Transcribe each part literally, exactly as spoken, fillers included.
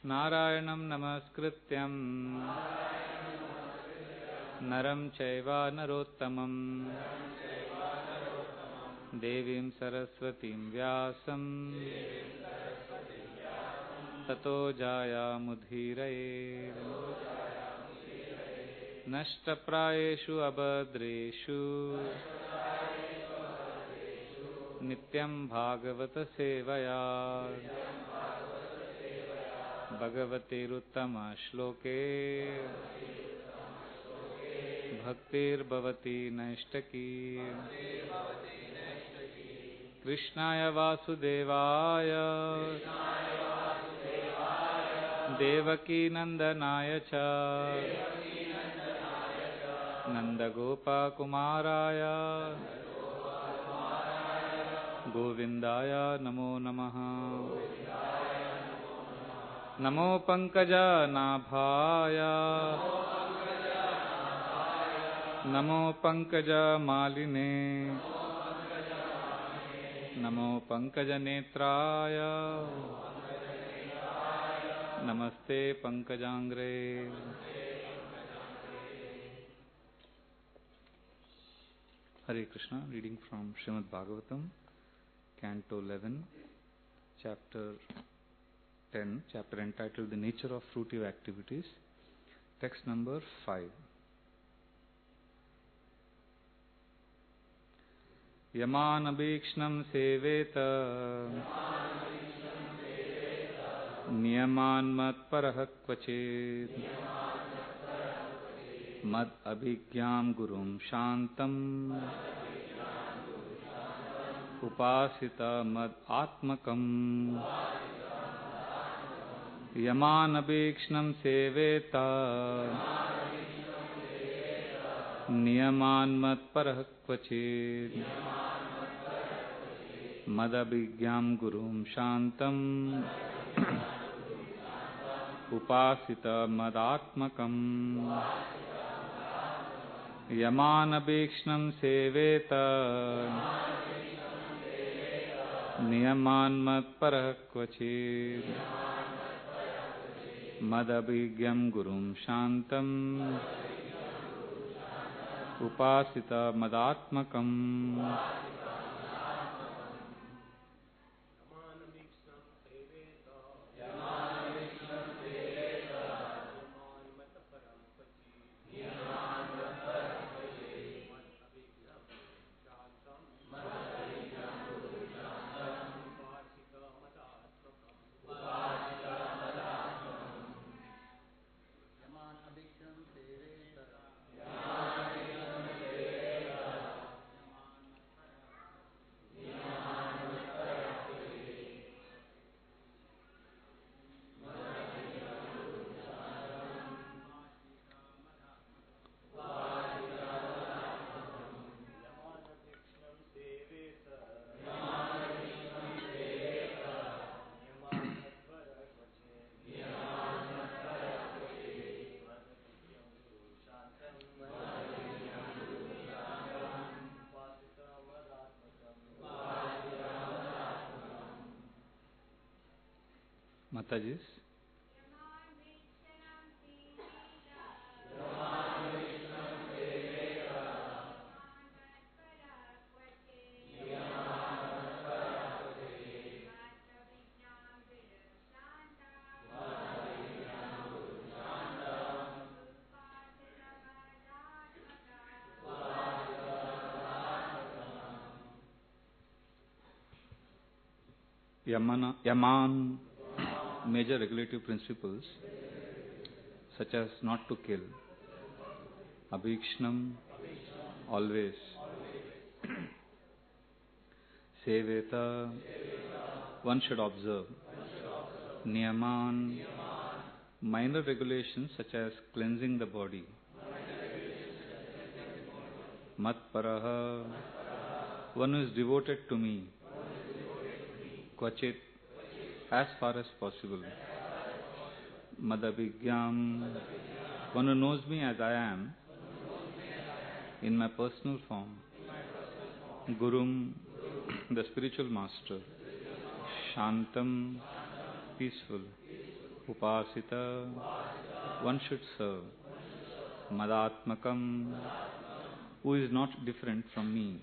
नारायणं नमस्कृत्यं नरं चैव नरोत्तमं देवीं सरस्वतीं व्यासं ततो जायामुदीरये। नष्टप्रायेषु अभद्रेषु नित्यं भागवत सेवया भगवतेरुत्तम श्लोके भक्तिर्भवति नैष्टकी। कृष्णाय वासुदेवाय देवकी नंदनाय च नंदगोपकुमाराय गोविंदाय नमो नमः। नमो पंकजनाभाय नमो पंकजमालिने नमो पंकजनेत्राय नमस्ते पंकजांग्रे। Hare Krishna. Reading from Srimad Bhagavatam, Canto eleven, Chapter ten, chapter entitled The Nature of Fruitive Activities, text number five. Yamanabhikshnam seveta niyaman matparah kvachit mad abhigyam gurum shantam upasita mad atmakam. Yamanabhikshnam seveta niyaman matparah kvachit mad abhigyam gurum shantam upasita mad atmakam. Yamanabhikshnam seveta niyaman matparah kvachit mad abhigyam gurum shantam upasita mad atmakam. Matajis. Yamana, Yaman, major regulative principles such as not to kill, Abhikshnam, always, Seveta, one should observe, Niyaman, minor regulations such as cleansing the body, Matparaha, one who is devoted to me, Kvachit, as far as possible, Madabhigyam, one who knows me as I am, in my personal form, Gurum, the spiritual master, Shantam, peaceful, upasita, one should serve. Madatmakam, who is not different from me.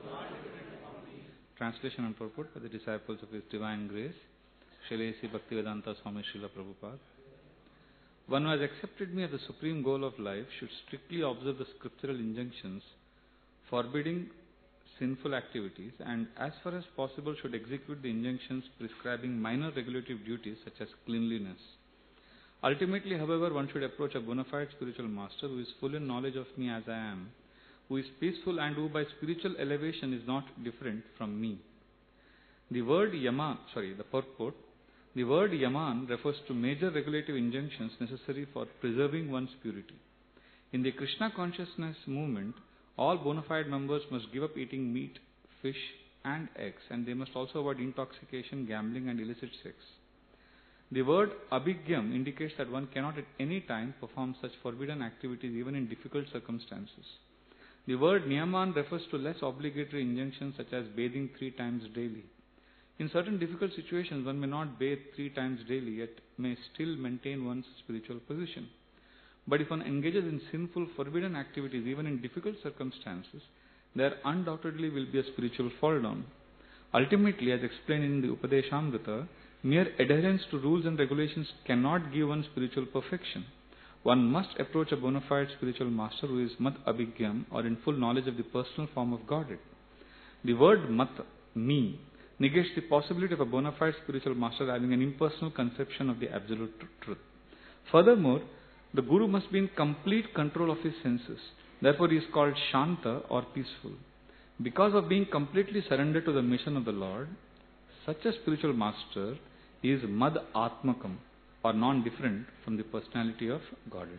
Translation and purport by the disciples of His Divine Grace, Shalesi Bhaktivedanta Swami Srila Prabhupada. One who has accepted me as the supreme goal of life should strictly observe the scriptural injunctions forbidding sinful activities, and as far as possible should execute the injunctions prescribing minor regulative duties such as cleanliness. Ultimately, however, one should approach a bona fide spiritual master who is full in knowledge of me as I am, who is peaceful and who by spiritual elevation is not different from me. The word Yaman, sorry, the purport, the word Yaman refers to major regulative injunctions necessary for preserving one's purity. In the Krishna consciousness movement, all bona fide members must give up eating meat, fish and eggs, and they must also avoid intoxication, gambling and illicit sex. The word Abhigyam indicates that one cannot at any time perform such forbidden activities even in difficult circumstances. The word Niyaman refers to less obligatory injunctions such as bathing three times daily. In certain difficult situations, one may not bathe three times daily, yet may still maintain one's spiritual position. But if one engages in sinful, forbidden activities even in difficult circumstances, there undoubtedly will be a spiritual fall down. Ultimately, as explained in the Upadeshamrita, mere adherence to rules and regulations cannot give one spiritual perfection. One must approach a bona fide spiritual master who is Mat Abhigyam, or in full knowledge of the personal form of Godhead. The word Mat, me, negates the possibility of a bona fide spiritual master having an impersonal conception of the absolute truth. Furthermore, the Guru must be in complete control of his senses. Therefore, he is called Shanta or peaceful. Because of being completely surrendered to the mission of the Lord, such a spiritual master is Mad Atmakam, or non-different from the personality of Godhead.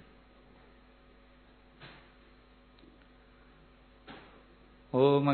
Om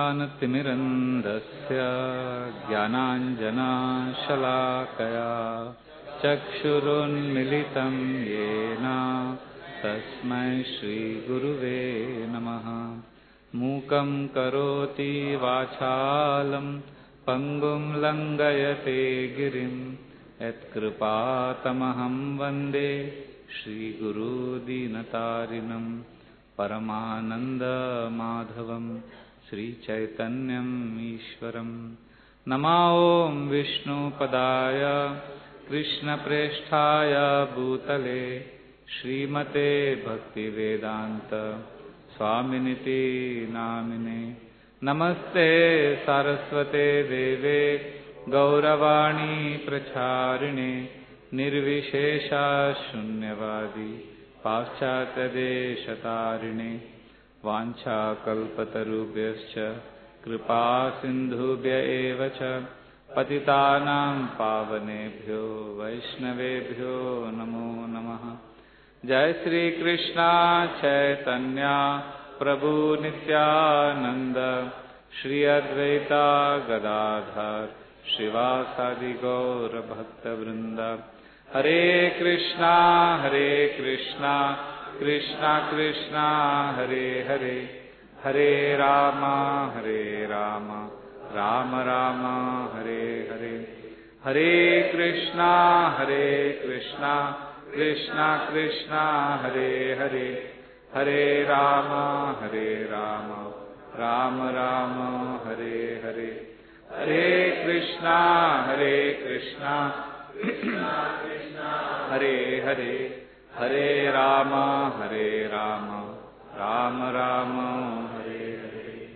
Ajnana-timirandasya Jnananjana Shalakaya Chakshurun Militam Yena Tasmai Shri Guruve Namaha Mukam Karoti Vachalam Pangum Langayate Girim Et Kripatamaham Vande Shri Guru Dinatarinam Paramananda Madhavam Sri Chaitanyam Ishwaram Nama Om Vishnu Padaya Krishna Presthaya Bhutale Srimate Bhakti Vedanta Swaminiti Namine Namaste Saraswate Deve Gauravani Pracharine Nirvishesha Shunyavadi Paschatya Deshatarine Vancha Kalpatarubhyascha Kripa Sindhubhya Evacha Patitanam Pavanebhyo Vaishnavebhyo Namo Namaha Jai Sri Krishna Chaitanya Prabhu Nityananda Shri Advaita Gadadhar Shivasadi Gaura Bhakta Vrinda Hare Krishna Hare Krishna Krishna Krishna Hare Hare Hare Rama Hare Rama Rama Rama Hare Hare Hare Krishna Hare Krishna Krishna Krishna Hare Hare Hare Rama Hare Rama Rama Rama Hare Hare Hare Krishna Hare Krishna Krishna Krishna Hare Hare Hare Rama Hare Rama Rama Rama Hare Hare.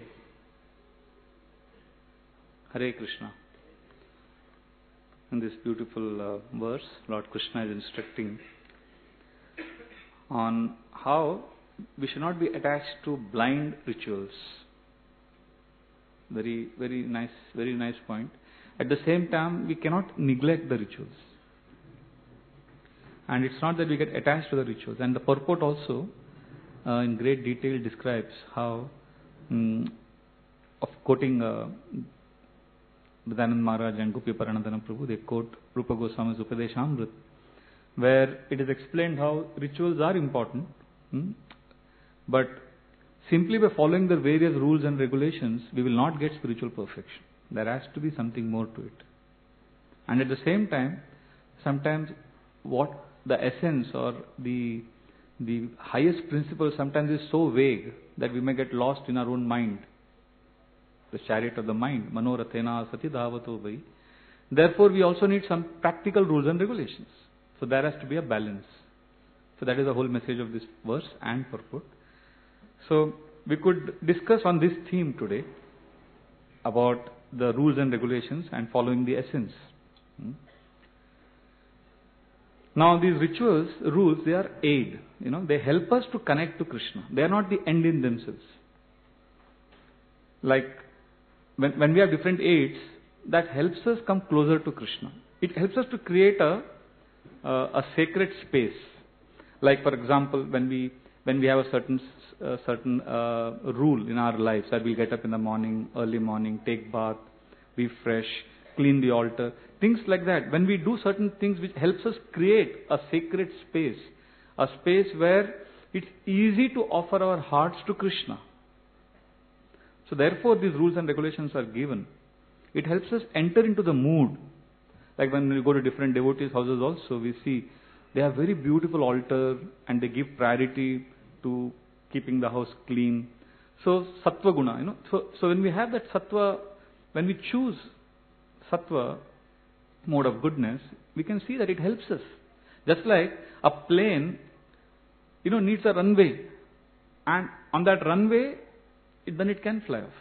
Hare Krishna. In this beautiful uh, verse, Lord Krishna is instructing on how we should not be attached to blind rituals. Very, very nice, very nice point. At the same time, we cannot neglect the rituals. And it's not that we get attached to the rituals. And the purport also, uh, in great detail, describes how, um, of quoting uh, Vidanand Maharaj and Gopi Paranadhana Prabhu, they quote Rupa Goswami's Upadeshamrita, where it is explained how rituals are important, hmm? but simply by following the various rules and regulations, we will not get spiritual perfection. There has to be something more to it. And at the same time, sometimes what the essence or the the highest principle sometimes is so vague that we may get lost in our own mind. The chariot of the mind, manorathena sati dhavato vai. Therefore, we also need some practical rules and regulations. So there has to be a balance. So that is the whole message of this verse and purport. So we could discuss on this theme today about the rules and regulations and following the essence. Hmm? Now these rituals, rules, they are aid. You know, they help us to connect to Krishna. They are not the end in themselves. Like when, when we have different aids, that helps us come closer to Krishna. It helps us to create a uh, a sacred space. Like for example, when we when we have a certain uh, certain uh, rule in our lives, that we get up in the morning, early morning, take bath, be fresh, clean the altar, things like that. When we do certain things which helps us create a sacred space, a space where it's easy to offer our hearts to Krishna. So therefore these rules and regulations are given. It helps us enter into the mood. Like when we go to different devotees' houses also, we see they have very beautiful altar and they give priority to keeping the house clean. So sattva guna, you know. So, so when we have that sattva, when we choose sattva mode of goodness, we can see that it helps us. Just like a plane, you know, needs a runway, and on that runway, it, then it can fly off.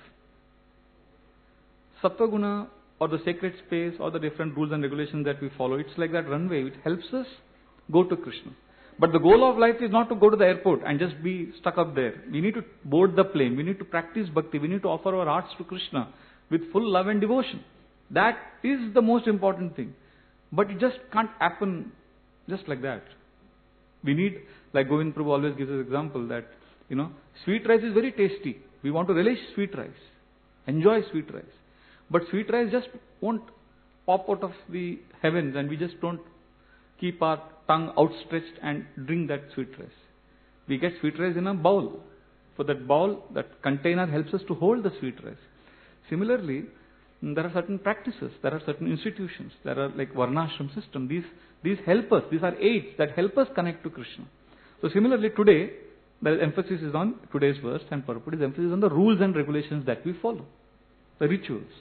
Sattva guna or the sacred space or the different rules and regulations that we follow, it's like that runway. It helps us go to Krishna. But the goal of life is not to go to the airport and just be stuck up there. We need to board the plane. We need to practice bhakti. We need to offer our hearts to Krishna with full love and devotion. That is the most important thing. But it just can't happen just like that. We need, like Govind Prabhu always gives us example that, you know, sweet rice is very tasty. We want to relish sweet rice. Enjoy sweet rice. But sweet rice just won't pop out of the heavens and we just don't keep our tongue outstretched and drink that sweet rice. We get sweet rice in a bowl. For that bowl, that container helps us to hold the sweet rice. Similarly, there are certain practices, there are certain institutions, there are like Varnashram system. These, these help us, these are aids that help us connect to Krishna. So similarly today, the emphasis is on today's verse and purport is emphasis on the rules and regulations that we follow. The rituals.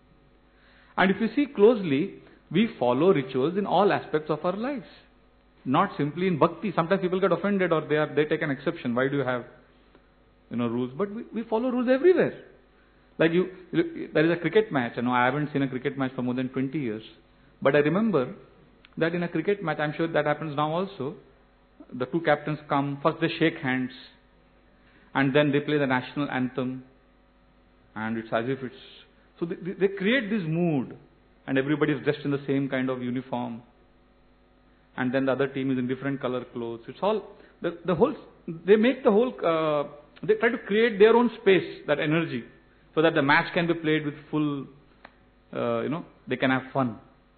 And if you see closely, we follow rituals in all aspects of our lives. Not simply in bhakti. Sometimes people get offended or they are they take an exception. Why do you have, you know, rules? But we, we follow rules everywhere. Like you, you, there is a cricket match. I know I haven't seen a cricket match for more than twenty years. But I remember that in a cricket match, I'm sure that happens now also, the two captains come, first they shake hands, and then they play the national anthem, and it's as if it's, so they, they create this mood, and everybody is dressed in the same kind of uniform, and then the other team is in different color clothes. It's all, the, the whole, they make the whole, uh, they try to create their own space, that energy, so that the match can be played with full, uh, you know, they can have fun.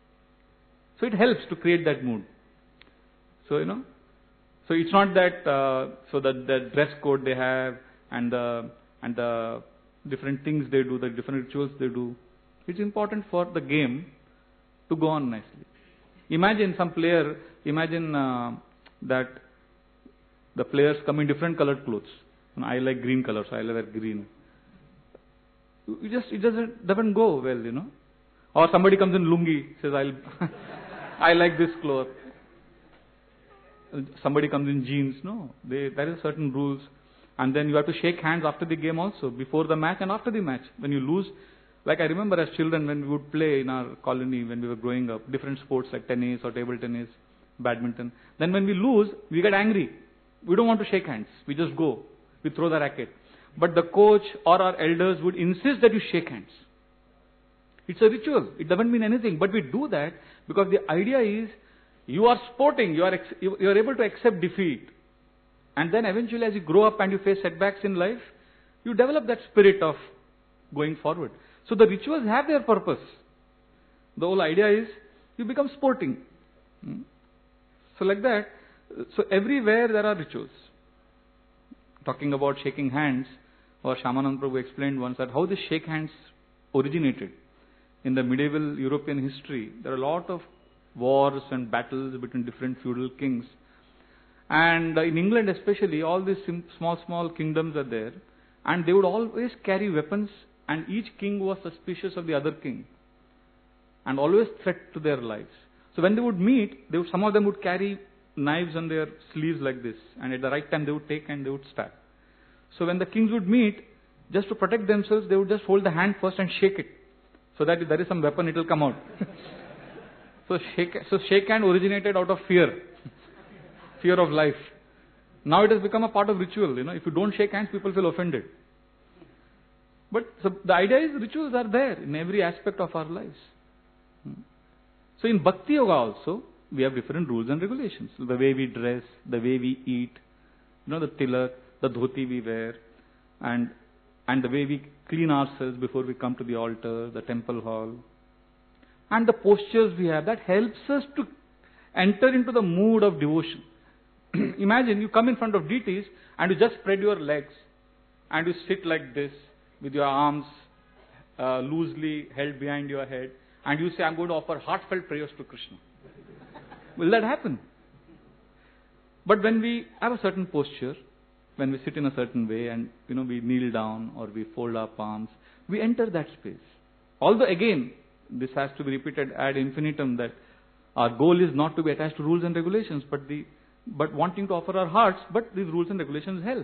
So it helps to create that mood. So, you know, so it's not that, uh, so that the dress code they have and the, and the different things they do, the different rituals they do. It's important for the game to go on nicely. Imagine some player, imagine uh, that the players come in different colored clothes. And I like green color, so I wear green. It just, it doesn't, doesn't go well, you know. Or somebody comes in lungi, says, I'll, I like this cloth. Somebody comes in jeans. No, they, there is certain rules. And then you have to shake hands after the game also, before the match and after the match. When you lose, like I remember as children when we would play in our colony when we were growing up, different sports like tennis or table tennis, badminton. Then when we lose, we get angry. We don't want to shake hands. We just go. We throw the racket. But the coach or our elders would insist that you shake hands. It's a ritual. It doesn't mean anything. But we do that because the idea is you are sporting. You are, ex- you are able to accept defeat. And then eventually as you grow up and you face setbacks in life, you develop that spirit of going forward. So the rituals have their purpose. The whole idea is you become sporting. Hmm? So like that, so everywhere there are rituals. Talking about shaking hands, or Shyamanand Prabhu explained once that how the shake hands originated. In the medieval European history, there are a lot of wars and battles between different feudal kings. And uh, in England especially, all these sim- small, small kingdoms are there. And they would always carry weapons, and each king was suspicious of the other king. And always threat to their lives. So when they would meet, they would, some of them would carry knives on their sleeves like this. And at the right time they would take and they would stab. So when the kings would meet, just to protect themselves, they would just hold the hand first and shake it. So that if there is some weapon, it will come out. so, shake, so shake hand originated out of fear. Fear of life. Now it has become a part of ritual. You know, if you don't shake hands, people feel offended. But so the idea is rituals are there in every aspect of our lives. So in Bhakti Yoga also, we have different rules and regulations. The way we dress, the way we eat, you know, the tilak, the dhoti we wear, and and the way we clean ourselves before we come to the altar, the temple hall, and the postures we have, that helps us to enter into the mood of devotion. Imagine you come in front of deities and you just spread your legs and you sit like this with your arms uh, loosely held behind your head and you say, I'm going to offer heartfelt prayers to Krishna. Will that happen? But when we have a certain posture, when we sit in a certain way and you know we kneel down or we fold our palms, we enter that space. Although again, this has to be repeated ad infinitum, that our goal is not to be attached to rules and regulations, but the but wanting to offer our hearts, but these rules and regulations help.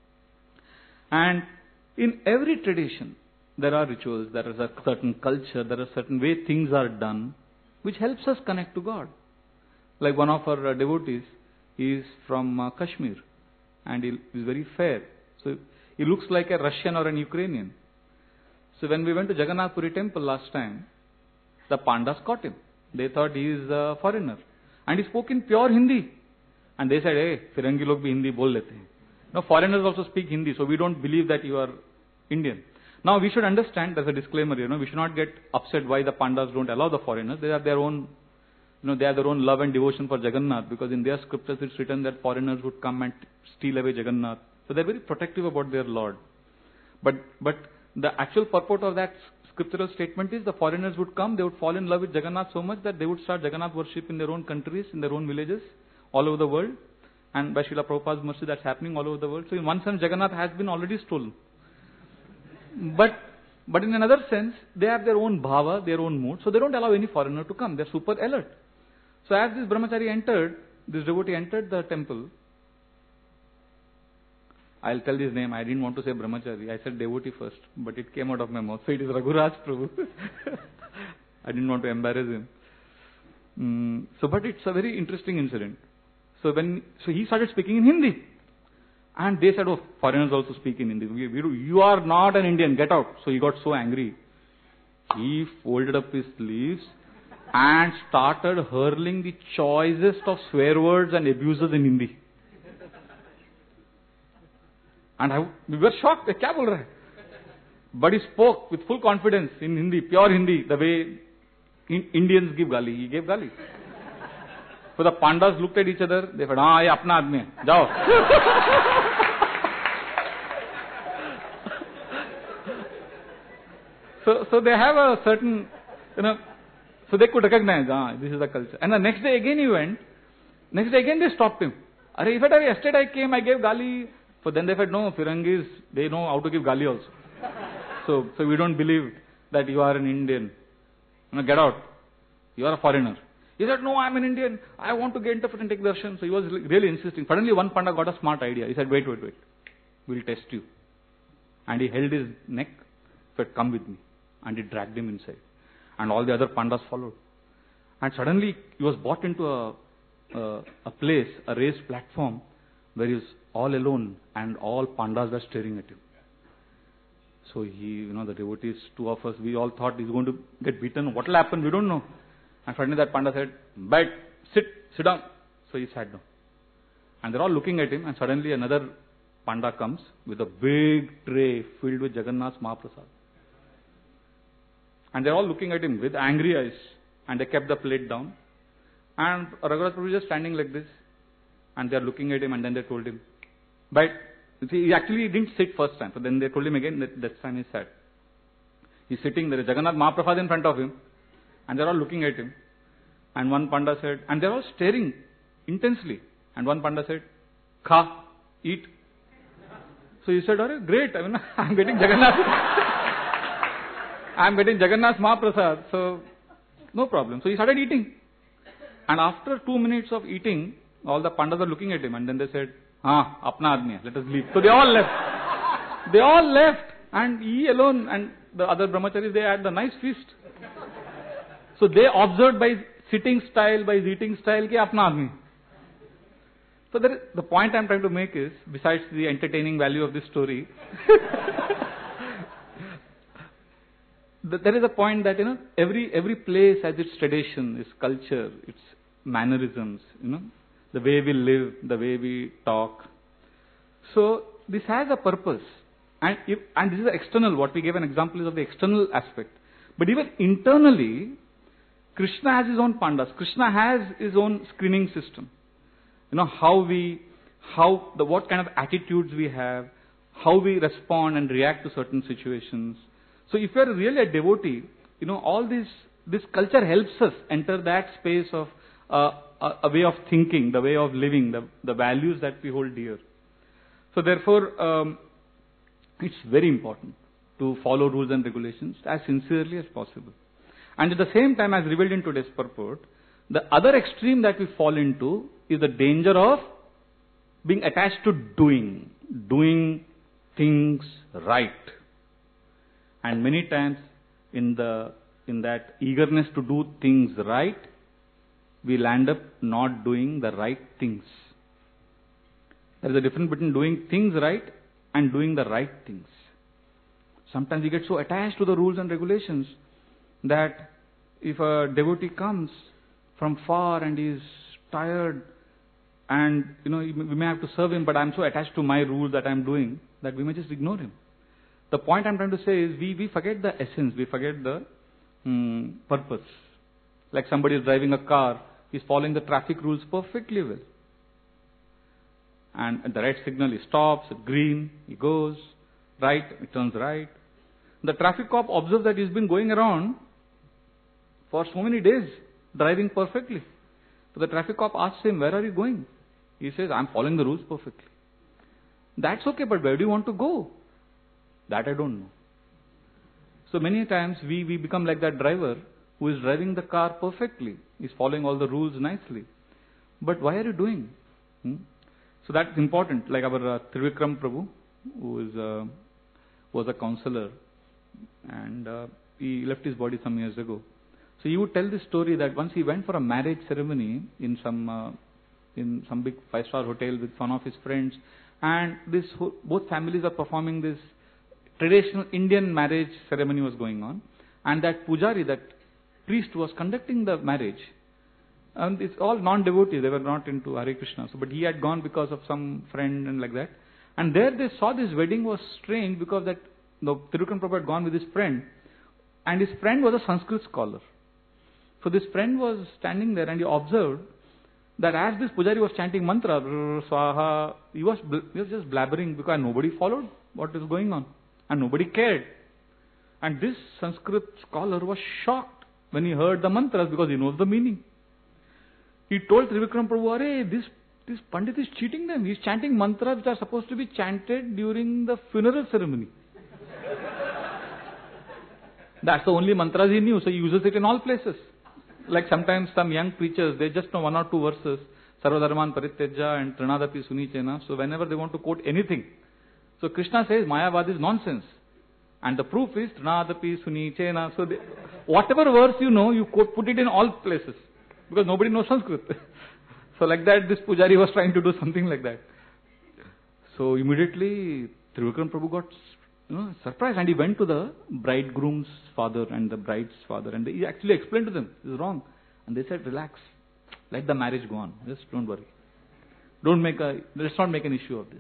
And in every tradition, there are rituals, there is a certain culture, there is a certain way things are done, which helps us connect to God. Like one of our uh, devotees, he is from uh, Kashmir, and he is very fair. So he looks like a Russian or an Ukrainian. So when we went to Jagannath Puri temple last time, the Pandas caught him. They thought he is a foreigner. And he spoke in pure Hindi. And they said, hey, Firangi log bhi Hindi bol lete hain. Now foreigners also speak Hindi, so we don't believe that you are Indian. Now we should understand, there's a disclaimer, you know, we should not get upset why the Pandas don't allow the foreigners. They have their own, you know, they have their own love and devotion for Jagannath, because in their scriptures it's written that foreigners would come and steal away Jagannath. So they're very protective about their Lord. But, but the actual purport of that scriptural statement is the foreigners would come, they would fall in love with Jagannath so much that they would start Jagannath worship in their own countries, in their own villages, all over the world. And by Srila Prabhupada's mercy, that's happening all over the world. So in one sense, Jagannath has been already stolen. But, but in another sense, they have their own bhava, their own mood, so they don't allow any foreigner to come. They're super alert. So as this brahmachari entered, this devotee entered the temple. I'll tell his name. I didn't want to say brahmachari. I said devotee first, but it came out of my mouth. So it is Raghuraj Prabhu. I didn't want to embarrass him. Mm, so, but it's a very interesting incident. So when, so he started speaking in Hindi. And they said, oh, foreigners also speak in Hindi. We, we do, you are not an Indian, get out. So he got so angry. He folded up his sleeves and started hurling the choicest of swear words and abuses in Hindi. And I, we were shocked. Kya bol raha hai? But he spoke with full confidence in Hindi, pure Hindi, the way in Indians give gali. He gave gali. So the Pandas looked at each other. They said, ah, ye apna aadmi hai. Jao. So, so they have a certain, you know, so they could recognize, ah, this is the culture. And the next day again he went. Next day again they stopped him. Are if I yesterday I came, I gave gali. So then they said, no, Firangis, they know how to give gali also. So, so we don't believe that you are an Indian. No, get out. You are a foreigner. He said, no, I am an Indian. I want to get into and take darshan. So he was really insisting. Suddenly one Panda got a smart idea. He said, wait, wait, wait. We'll test you. And he held his neck. Said, come with me. And he dragged him inside. And all the other Pandas followed. And suddenly he was brought into a, a, a place, a raised platform, where he was all alone and all Pandas were staring at him. So he, you know, the devotees, two of us, we all thought he's going to get beaten. What will happen? We don't know. And suddenly that Panda said, bite, sit, sit down. So he sat down. And they're all looking at him, and suddenly another Panda comes with a big tray filled with Jagannath's Mahaprasad. And they're all looking at him with angry eyes. And they kept the plate down. And Raghuraj Prabhu is just standing like this. And they're looking at him, and then they told him, bite. See, he actually didn't sit first time. So then they told him again that this time he sat. He's sitting there. Jagannath Mahaprasad in front of him. And they're all looking at him. And one panda said, and they were all staring intensely. And one panda said, Kha, eat. So he said, "Arey, great, I mean, I'm getting Jagannath. I'm getting Jagannath Mahaprasad, so no problem." So he started eating. And after two minutes of eating, all the pandas were looking at him, and then they said, "Ah, apna admi hai, let us leave." So they all left. They all left, and he alone and the other brahmacharis, they had the nice feast. So they observed by his sitting style, by his eating style, ki apna admi. So there is, the point I am trying to make is, besides the entertaining value of this story, there is a point that, you know, every every place has its tradition, its culture, its mannerisms, you know, the way we live, the way we talk. So this has a purpose. And if, and this is external, what we gave an example is of the external aspect. But even internally, Krishna has his own pandas. Krishna has his own screening system. You know, how we, how, the, what kind of attitudes we have, how we respond and react to certain situations. So if you are really a devotee, you know, all this, this culture helps us enter that space of uh, a, a way of thinking, the way of living, the, the values that we hold dear. So therefore, um, it's very important to follow rules and regulations as sincerely as possible. And at the same time, as revealed in today's purport, the other extreme that we fall into is the danger of being attached to doing, doing things right. And many times, in the in that eagerness to do things right, we'll end up not doing the right things. There is a difference between doing things right and doing the right things. Sometimes we get so attached to the rules and regulations that if a devotee comes from far and is tired, and you know, we may have to serve him, but I'm so attached to my rule that I'm doing that we may just ignore him. The point I'm trying to say is we, we forget the essence, we forget the um, purpose. Like somebody is driving a car, he's following the traffic rules perfectly well. And at the red signal, he stops, at green, he goes, right, he turns right. The traffic cop observes that he's been going around for so many days, driving perfectly. So the traffic cop asks him, "Where are you going?" He says, "I'm following the rules perfectly." That's okay, but where do you want to go? That I don't know. So many times we, we become like that driver who is driving the car perfectly. He's following all the rules nicely. But why are you doing? Hmm? So that's important. Like our uh, Trivikram Prabhu, who is, uh, was a counselor, and uh, he left his body some years ago. So he would tell this story that once he went for a marriage ceremony in some uh, in some big five-star hotel with one of his friends, and this both families are performing this traditional Indian marriage ceremony was going on, and that pujari, that priest, was conducting the marriage. And it's all non-devotees, they were not into Hare Krishna. So, but he had gone because of some friend and like that. And there they saw this wedding was strange because that the Trivikram Prabhu had gone with his friend, and his friend was a Sanskrit scholar. So this friend was standing there and he observed that as this pujari was chanting mantra, swaha, he was, he was just blabbering because nobody followed what is going on. And nobody cared. And this Sanskrit scholar was shocked when he heard the mantras because he knows the meaning. He told Trivikram Prabhu, "Arey, this, this Pandit is cheating them. He is chanting mantras which are supposed to be chanted during the funeral ceremony." That's the only mantras he knew, so he uses it in all places. Like sometimes some young preachers, they just know one or two verses, Sarvadharman Parityajya and Trinadapi Sunichena. So whenever they want to quote anything, so Krishna says Mayavad is nonsense. And the proof is Trinadapi Sunichena. So they, whatever verse you know, you quote, put it in all places. Because nobody knows Sanskrit. So like that, this pujari was trying to do something like that. So immediately, Trivikram Prabhu got you know, surprised, and he went to the bridegroom's father and the bride's father, and he actually explained to them, "This is wrong." And they said, "Relax, let the marriage go on. Just don't worry. Don't make a, let's not make an issue of this."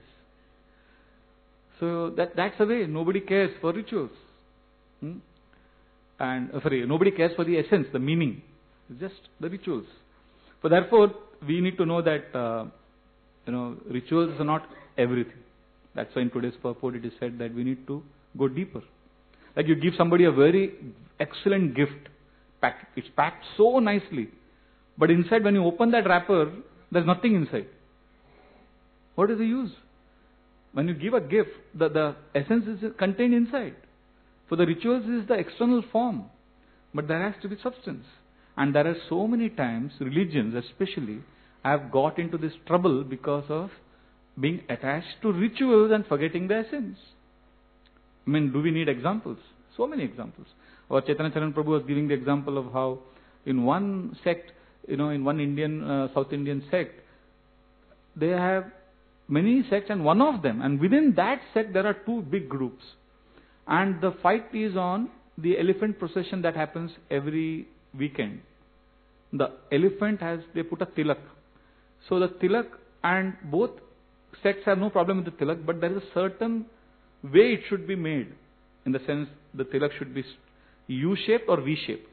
So that that's the way. Nobody cares for rituals, hmm? and uh, sorry, nobody cares for the essence, the meaning. It's just the rituals. So therefore, we need to know that uh, you know rituals are not everything. That's why in today's purport it is said that we need to go deeper. Like you give somebody a very excellent gift, packed, it's packed so nicely, But inside, when you open that wrapper, there's nothing inside. What is the use? When you give a gift, the, the essence is contained inside. For the rituals is the external form. But there has to be substance. And there are so many times, religions especially, have got into this trouble because of being attached to rituals and forgetting the essence. I mean, do we need examples? So many examples. Our Chaitanya Charan Prabhu was giving the example of how in one sect, you know, in one Indian, uh, South Indian sect, they have many sects and one of them, and within that sect there are two big groups. And the fight is on the elephant procession that happens every weekend. The elephant has, they put a tilak. So the tilak, and both sects have no problem with the tilak, but there is a certain way it should be made. In the sense, the tilak should be U-shaped or V-shaped.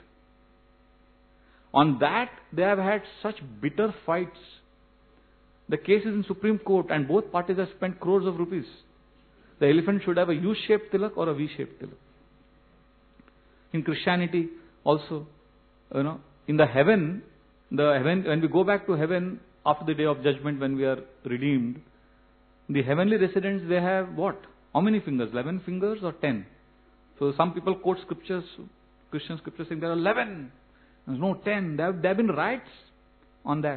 On that, they have had such bitter fights. The case is in Supreme Court, and both parties have spent crores of rupees. The elephant should have a U-shaped tilak or a V-shaped tilak. In Christianity also, you know, in the heaven, the heaven, when we go back to heaven after the day of judgment, when we are redeemed, the heavenly residents, they have what? How many fingers? eleven fingers or ten? So some people quote scriptures, Christian scriptures saying there are eleven. There's no ten. There have, there have been riots on that.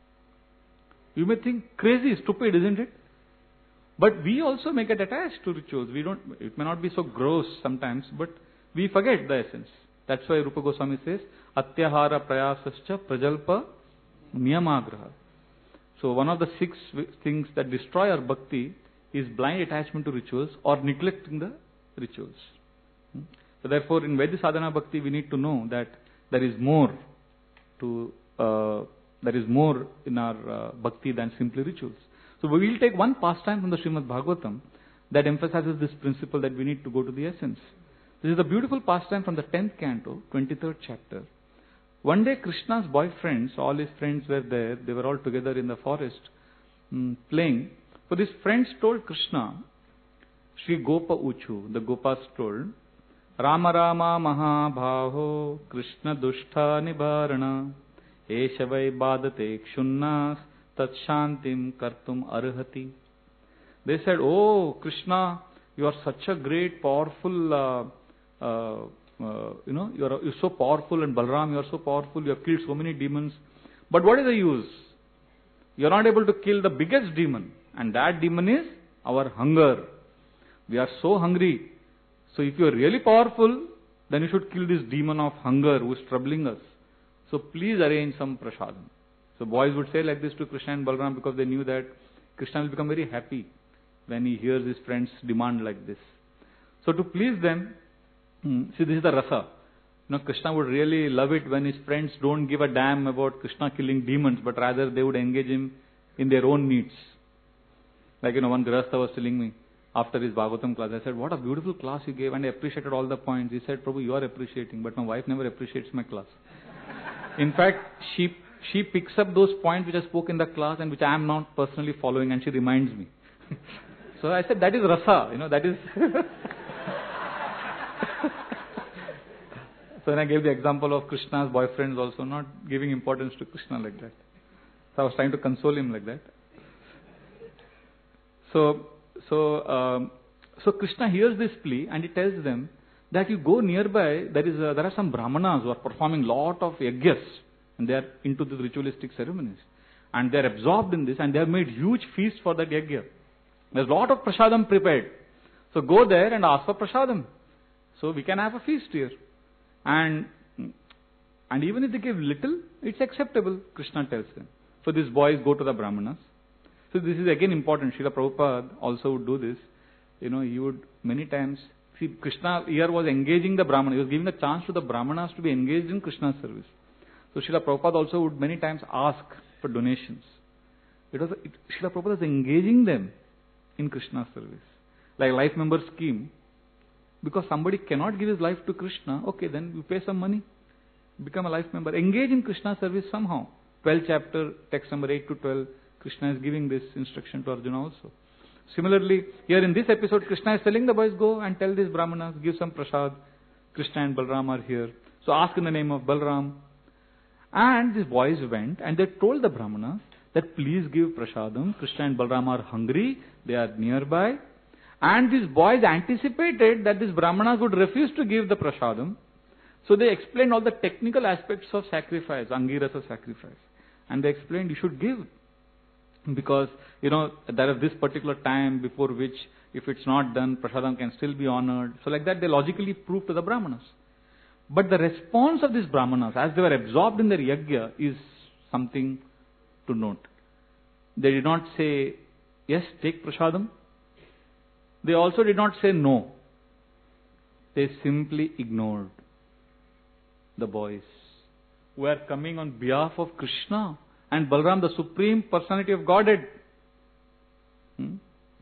You may think crazy, stupid, isn't it? But we also may get attached to rituals. We don't. It may not be so gross sometimes, but we forget the essence. That's why Rupa Goswami says, Atyahara prayasascha prajalpa niyamagraha. So one of the six things that destroy our bhakti is blind attachment to rituals or neglecting the rituals. So therefore, in Vaidya Sadhana Bhakti, we need to know that there is more to uh, there is more in our uh, bhakti than simply rituals. So we will take one pastime from the Srimad Bhagavatam that emphasizes this principle that we need to go to the essence. This is a beautiful pastime from the tenth canto, twenty-third chapter. One day Krishna's boyfriends, all his friends were there, they were all together in the forest um, playing. So these friends told Krishna, Shri Gopa Uchu, the Gopas told, Rama Rama Mahabhaho Krishna Dushta Nibarana Eshavai Badate Kshunnas Tat Shantim Kartum Arhati. They said, oh Krishna, you are such a great, powerful, uh, uh, uh, you know, you are you're so powerful, and Balram, you are so powerful, you have killed so many demons. But what is the use? You are not able to kill the biggest demon, and that demon is our hunger. We are so hungry. So if you are really powerful, then you should kill this demon of hunger who is troubling us. So please arrange some prasadam. So boys would say like this to Krishna and Balram because they knew that Krishna will become very happy when he hears his friends demand like this. So to please them, see, this is the rasa. You know, Krishna would really love it when his friends don't give a damn about Krishna killing demons, but rather they would engage him in their own needs. Like, you know, one Grihastha was telling me after his Bhagavatam class, I said, what a beautiful class you gave, and I appreciated all the points. He said, Prabhu, you are appreciating, but my wife never appreciates my class. In fact, she she picks up those points which I spoke in the class and which I am not personally following, and she reminds me. So I said, that is rasa, you know, that is... So then I gave the example of Krishna's boyfriends also, not giving importance to Krishna like that. So I was trying to console him like that. So, so, um, so Krishna hears this plea and he tells them that you go nearby, there is a, there are some brahmanas who are performing lot of yagyas, and they are into the ritualistic ceremonies. And they are absorbed in this, and they have made huge feast for that yagya. There's a lot of prasadam prepared. So go there and ask for prasadam. So we can have a feast here. And and even if they give little, it's acceptable, Krishna tells them. So these boys go to the brahmanas. So this is again important. Srila Prabhupada also would do this. You know, he would many times, see, Krishna here was engaging the brahmanas. He was giving a chance to the brahmanas to be engaged in Krishna's service. So Srila Prabhupada also would many times ask for donations. It was it, Srila Prabhupada was engaging them in Krishna's service. Like life member scheme. Because somebody cannot give his life to Krishna, okay, then you pay some money, become a life member. Engage in Krishna's service somehow. twelfth chapter, text number eight to twelve, Krishna is giving this instruction to Arjuna also. Similarly, here in this episode, Krishna is telling the boys, go and tell these brahmanas, give some prasad. Krishna and Balram are here. So ask in the name of Balram. And these boys went and they told the Brahmanas that please give prasadam. Krishna and Balram are hungry, they are nearby. And these boys anticipated that these Brahmanas would refuse to give the prasadam. So they explained all the technical aspects of sacrifice, Angirasa sacrifice. And they explained you should give. Because, you know, there is this particular time before which if it's not done, prasadam can still be honored. So like that they logically proved to the Brahmanas. But the response of these Brahmanas, as they were absorbed in their yajna, is something to note. They did not say, yes, take prasadam. They also did not say no. They simply ignored the boys who were coming on behalf of Krishna and Balram, the Supreme Personality of Godhead. Hmm?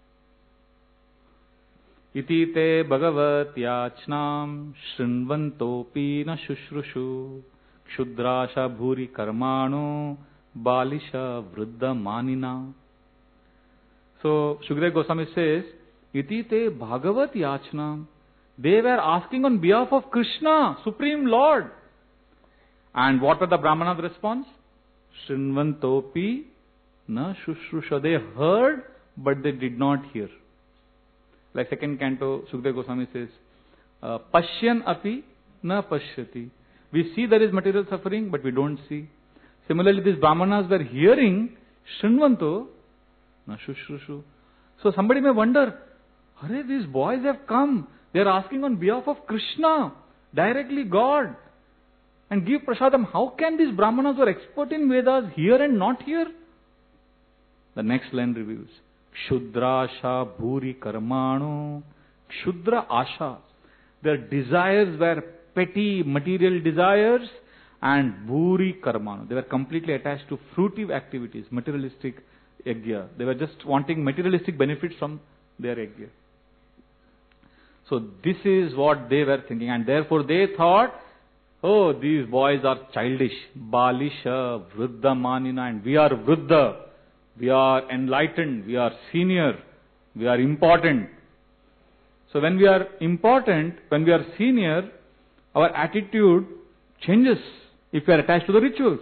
Iti te bhagavat yachnam shrinvantopi na shushrushu kshudrasha bhuri karmano balisha vruddha manina. So Shukadeva Goswami says, Iti te bhagavat yachnam. They were asking on behalf of Krishna, Supreme Lord. And what was the Brahmana's response? Shrinvantopi na shushrusha. They heard, but they did not hear. Like second canto, Shukadeva Goswami says, uh, Pashyan api na pashyati. We see there is material suffering, but we don't see. Similarly, these Brahmanas were hearing, Shrinvanto na shushrushu. So somebody may wonder, Hare, these boys have come. They are asking on behalf of Krishna, directly God, and give prasadam. How can these Brahmanas who are expert in Vedas hear and not hear? The next line reveals, Kshudra asha bhuri karmano. Kshudra asha. Their desires were petty material desires and bhuri karmano. They were completely attached to fruitive activities, materialistic yajna. They were just wanting materialistic benefits from their yajna. So this is what they were thinking, and therefore they thought, oh, these boys are childish, balisha, vruddha manina, and we are vruddha, we are enlightened, we are senior, we are important. So when we are important, when we are senior, our attitude changes if we are attached to the rituals.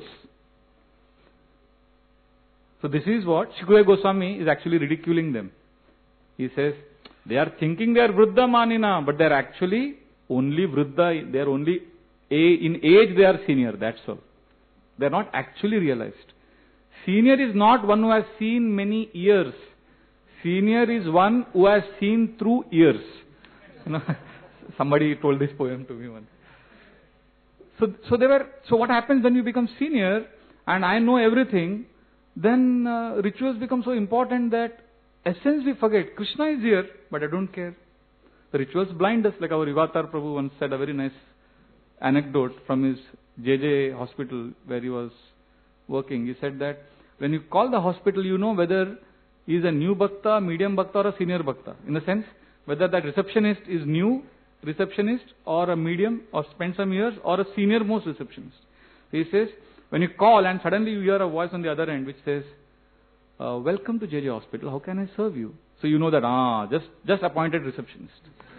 So this is what Shukadeva Goswami is actually ridiculing them. He says, they are thinking they are vruddha manina, but they are actually only vruddha, they are only, a, in age they are senior, that's all. They are not actually realized. Senior is not one who has seen many years. Senior is one who has seen through years. You know, somebody told this poem to me once. So, so they were, so what happens when you become senior and I know everything, then uh, rituals become so important that essence we forget. Krishna is here, but I don't care. The rituals blind us, like our Yuvatar Prabhu once said a very nice anecdote from his J J hospital where he was working. He said that when you call the hospital, you know whether he is a new bhakta, medium bhakta or a senior bhakta. In the sense, whether that receptionist is new receptionist or a medium or spent some years or a senior most receptionist. He says, when you call and suddenly you hear a voice on the other end which says, Uh, welcome to J J Hospital, how can I serve you? So you know that, ah, just, just appointed receptionist.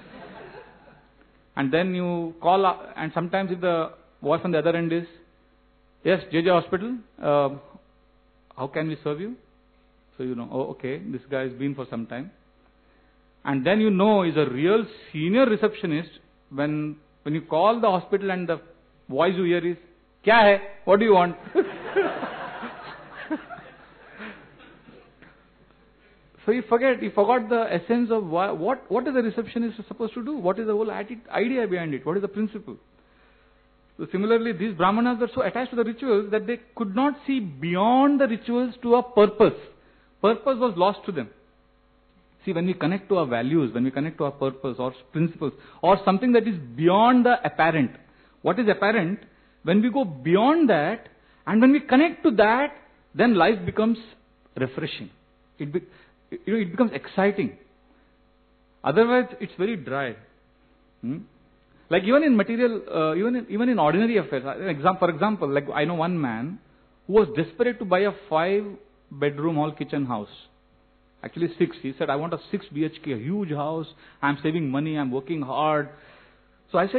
And then you call, up, and sometimes if the voice on the other end is, yes, J J Hospital, uh, how can we serve you? So you know, oh, okay, this guy has been for some time. And then you know he's a real senior receptionist when, when you call the hospital and the voice you hear is, Kya hai? What do you want? So you forget, you forgot the essence of why, what, what is the receptionist supposed to do? What is the whole idea behind it? What is the principle? So similarly, these Brahmanas were so attached to the rituals that they could not see beyond the rituals to a purpose. Purpose was lost to them. See, when we connect to our values, when we connect to our purpose or principles, or something that is beyond the apparent. What is apparent? When we go beyond that, and when we connect to that, then life becomes refreshing. It be, You know, it becomes exciting. Otherwise, it's very dry. Hmm? Like even in material, uh, even in, even in ordinary affairs. For example, like I know one man who was desperate to buy a five-bedroom hall kitchen house. Actually six. He said, I want a six B H K, a huge house. I'm saving money. I'm working hard. So I said,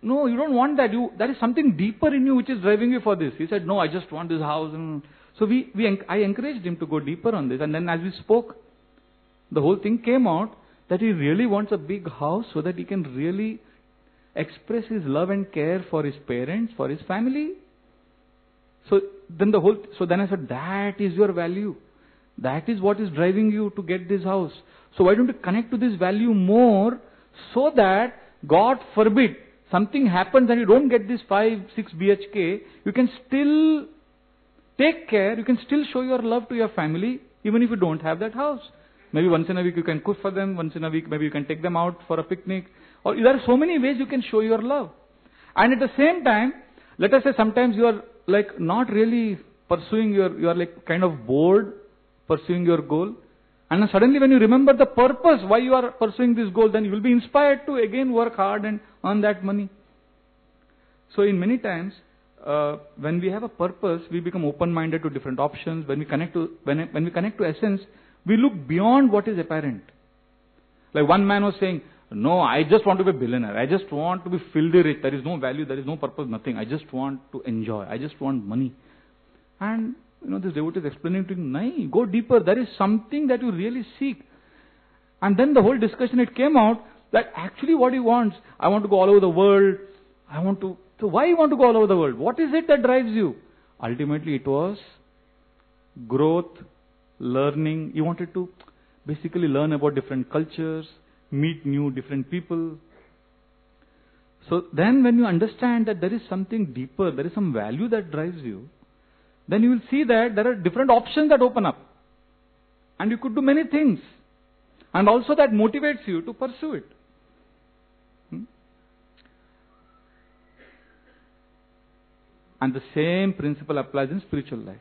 no, you don't want that. You, there is something deeper in you which is driving you for this. He said, no, I just want this house. And so we, we, I encouraged him to go deeper on this. And then as we spoke, the whole thing came out that he really wants a big house so that he can really express his love and care for his parents, for his family. So then the whole, so then I said, that is your value. That is what is driving you to get this house. So why don't you connect to this value more so that, God forbid, something happens and you don't get this five, six B H K, you can still take care, you can still show your love to your family, even if you don't have that house. Maybe once in a week you can cook for them, once in a week maybe you can take them out for a picnic. Or there are so many ways you can show your love. And at the same time, let us say sometimes you are like not really pursuing your, you are like kind of bored pursuing your goal. And then suddenly when you remember the purpose why you are pursuing this goal, then you will be inspired to again work hard and earn that money. So in many times, uh, when we have a purpose, we become open-minded to different options. When we connect to, when, when we connect to essence, we look beyond what is apparent. Like one man was saying, no, I just want to be a billionaire. I just want to be filthy rich. There is no value, there is no purpose, nothing. I just want to enjoy. I just want money. And, you know, this devotee is explaining to him, no, go deeper. There is something that you really seek. And then the whole discussion, it came out that actually what he wants, I want to go all over the world. I want to, so why you want to go all over the world? What is it that drives you? Ultimately, it was growth, learning. He wanted to basically learn about different cultures, meet new different people. So then when you understand that there is something deeper, there is some value that drives you, then you will see that there are different options that open up. And you could do many things. And also that motivates you to pursue it. Hmm? And the same principle applies in spiritual life.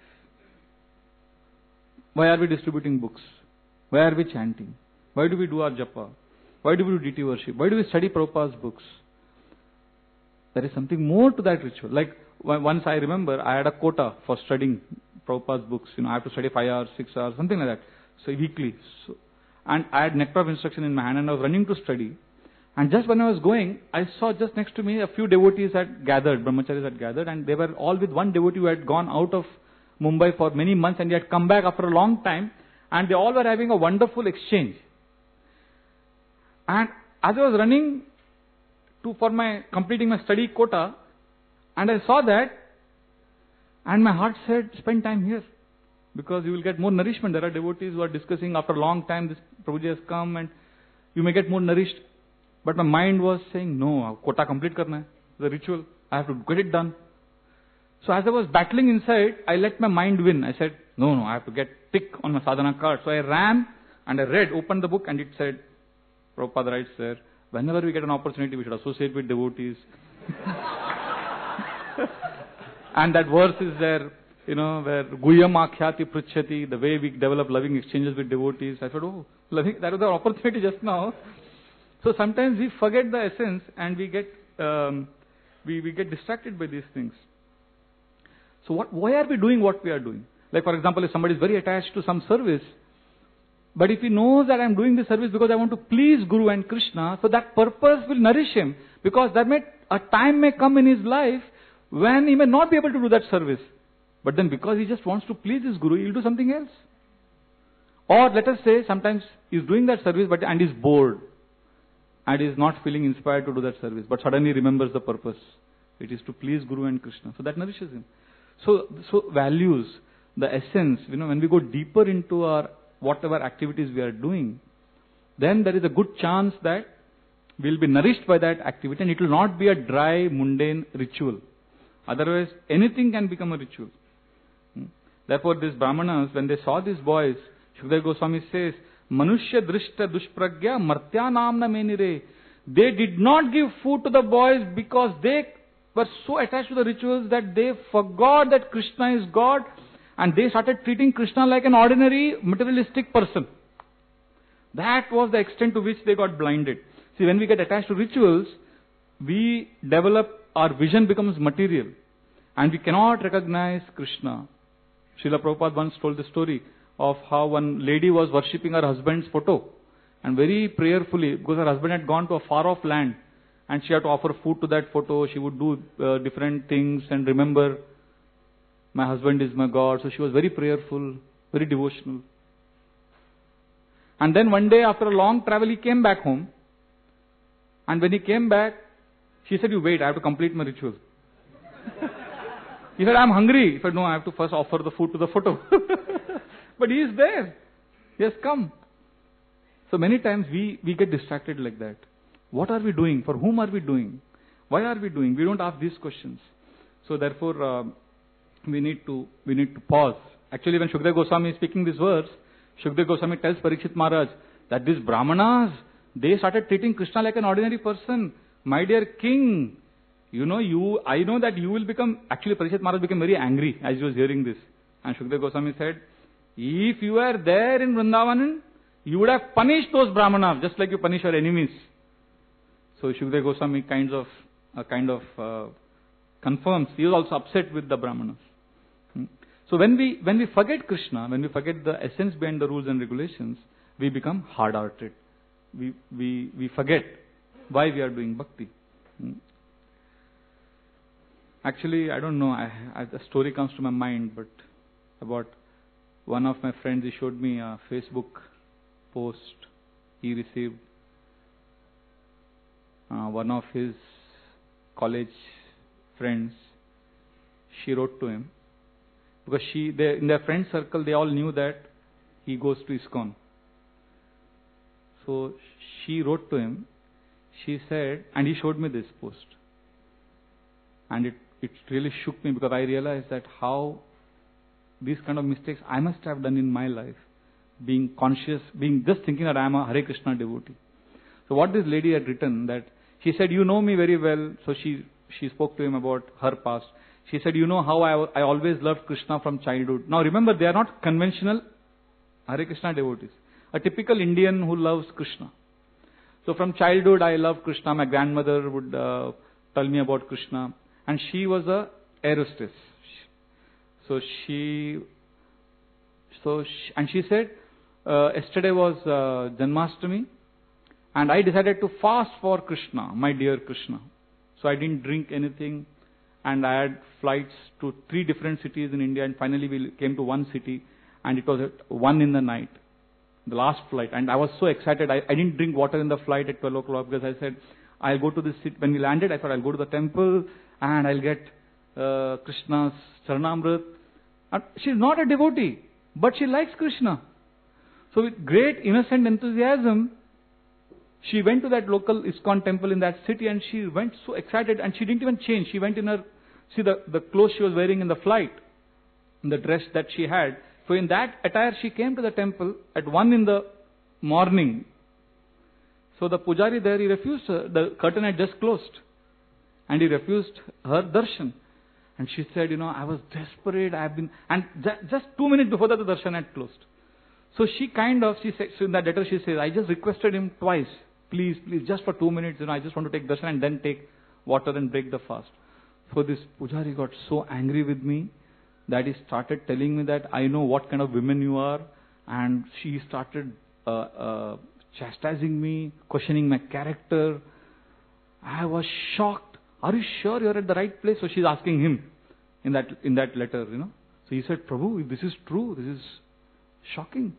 Why are we distributing books? Why are we chanting? Why do we do our japa? Why do we do D T worship? Why do we study Prabhupada's books? There is something more to that ritual. Like once I remember, I had a quota for studying Prabhupada's books. You know, I have to study five hours, six hours, something like that. So weekly. So, and I had nectar of instruction in my hand and I was running to study. And just when I was going, I saw just next to me a few devotees had gathered, brahmacharis had gathered, and they were all with one devotee who had gone out of Mumbai for many months and he had come back after a long time, and they all were having a wonderful exchange. And as I was running to for my completing my study quota, and I saw that, and my heart said, spend time here, because you will get more nourishment. There are devotees who are discussing after a long time, this Prabhuji has come and you may get more nourished. But my mind was saying, no, quota complete karna hai, the ritual, I have to get it done. So as I was battling inside, I let my mind win. I said, no, no, I have to get tick on my sadhana card. So I ran and I read, opened the book, and it said, Prabhupada writes there, whenever we get an opportunity, we should associate with devotees. And that verse is there, you know, where Guyam Akhyati Pruchati, the way we develop loving exchanges with devotees. I said, oh, loving, that was the opportunity just now. So sometimes we forget the essence and we get um, we, we get distracted by these things. So what, why are we doing what we are doing? Like for example, if somebody is very attached to some service, but if he knows that I am doing this service because I want to please Guru and Krishna, so that purpose will nourish him, because there may a time may come in his life when he may not be able to do that service. But then because he just wants to please his Guru, he will do something else. Or let us say sometimes he is doing that service but and is bored. And is not feeling inspired to do that service, but suddenly remembers the purpose. It is to please Guru and Krishna. So that nourishes him. So, so values, the essence, you know, when we go deeper into our whatever activities we are doing, then there is a good chance that we will be nourished by that activity, and it will not be a dry, mundane ritual. Otherwise, anything can become a ritual. Hmm? Therefore, these Brahmanas, when they saw these boys, Shukadeva Goswami says, Manushya drishta dushpragya martya namna menire. They did not give food to the boys because they were so attached to the rituals that they forgot that Krishna is God, and they started treating Krishna like an ordinary materialistic person. That was the extent to which they got blinded. See, when we get attached to rituals, we develop, our vision becomes material, and we cannot recognize Krishna. Srila Prabhupada once told the story of how one lady was worshipping her husband's photo, and very prayerfully, because her husband had gone to a far off land, and she had to offer food to that photo. She would do uh, different things and remember, my husband is my God. So she was very prayerful, very devotional. And then one day after a long travel, he came back home. And when he came back, she said, you wait, I have to complete my ritual. He said, I'm hungry. He said, no, I have to first offer the food to the photo. But he is there. He has come. So many times we, we get distracted like that. What are we doing? For whom are we doing? Why are we doing? We don't ask these questions. So therefore, uh, we need to we need to pause. Actually, when Shukdev Goswami is speaking this verse, Shukdev Goswami tells Parikshit Maharaj that these Brahmanas, they started treating Krishna like an ordinary person. My dear king, you know, you, I know that you will become, actually Parikshit Maharaj became very angry as he was hearing this. And Shukdev Goswami said, if you were there in Vrindavan, you would have punished those Brahmanas just like you punish your enemies. So Shukdev Goswami kinds of, uh, kind of uh, confirms, he was also upset with the Brahmanas. Hmm. So when we, when we forget Krishna, when we forget the essence behind the rules and regulations, we become hard-hearted. We, we, we forget why we are doing bhakti. Hmm. Actually, I don't know, I, I, the story comes to my mind, but about one of my friends, he showed me a Facebook post he received. Uh, one of his college friends, she wrote to him, because she, they, in their friend circle, they all knew that he goes to ISKCON. So she wrote to him, she said, and he showed me this post. And it, it really shook me, because I realized that how these kind of mistakes I must have done in my life, being conscious, being just thinking that I am a Hare Krishna devotee. So what this lady had written, that she said, you know me very well. So she she spoke to him about her past. She said, you know how I, I always loved Krishna from childhood. Now remember, they are not conventional Hare Krishna devotees. A typical Indian who loves Krishna. So from childhood I loved Krishna. My grandmother would uh, tell me about Krishna. And she was a air hostess. So she, so she, and she said, uh, yesterday was uh, Janmashtami, and I decided to fast for Krishna, my dear Krishna. So I didn't drink anything, and I had flights to three different cities in India, and finally we came to one city, and it was at one in the night, the last flight, and I was so excited. I, I didn't drink water in the flight at twelve o'clock, because I said, I'll go to this city. When we landed, I thought I'll go to the temple, and I'll get uh, Krishna's Charanamrit. And she's not a devotee, but she likes Krishna. So with great innocent enthusiasm, she went to that local ISKCON temple in that city, and she went so excited, and she didn't even change. She went in her, see the, the clothes she was wearing in the flight, the dress that she had. So in that attire, she came to the temple at one in the morning. So the pujari there, he refused her. The curtain had just closed, and he refused her darshan. And she said, you know, I was desperate, I have been, and ju- just two minutes before that the darshan had closed. So she kind of, she said, so in that letter she says, I just requested him twice, please, please, just for two minutes, you know, I just want to take darshan and then take water and break the fast. So this pujari got so angry with me that he started telling me that I know what kind of women you are, and she started uh, uh, chastising me, questioning my character. I was shocked. Are you sure you're at the right place? So she's asking him in that in that letter, you know. So he said, Prabhu, if this is true, this is shocking.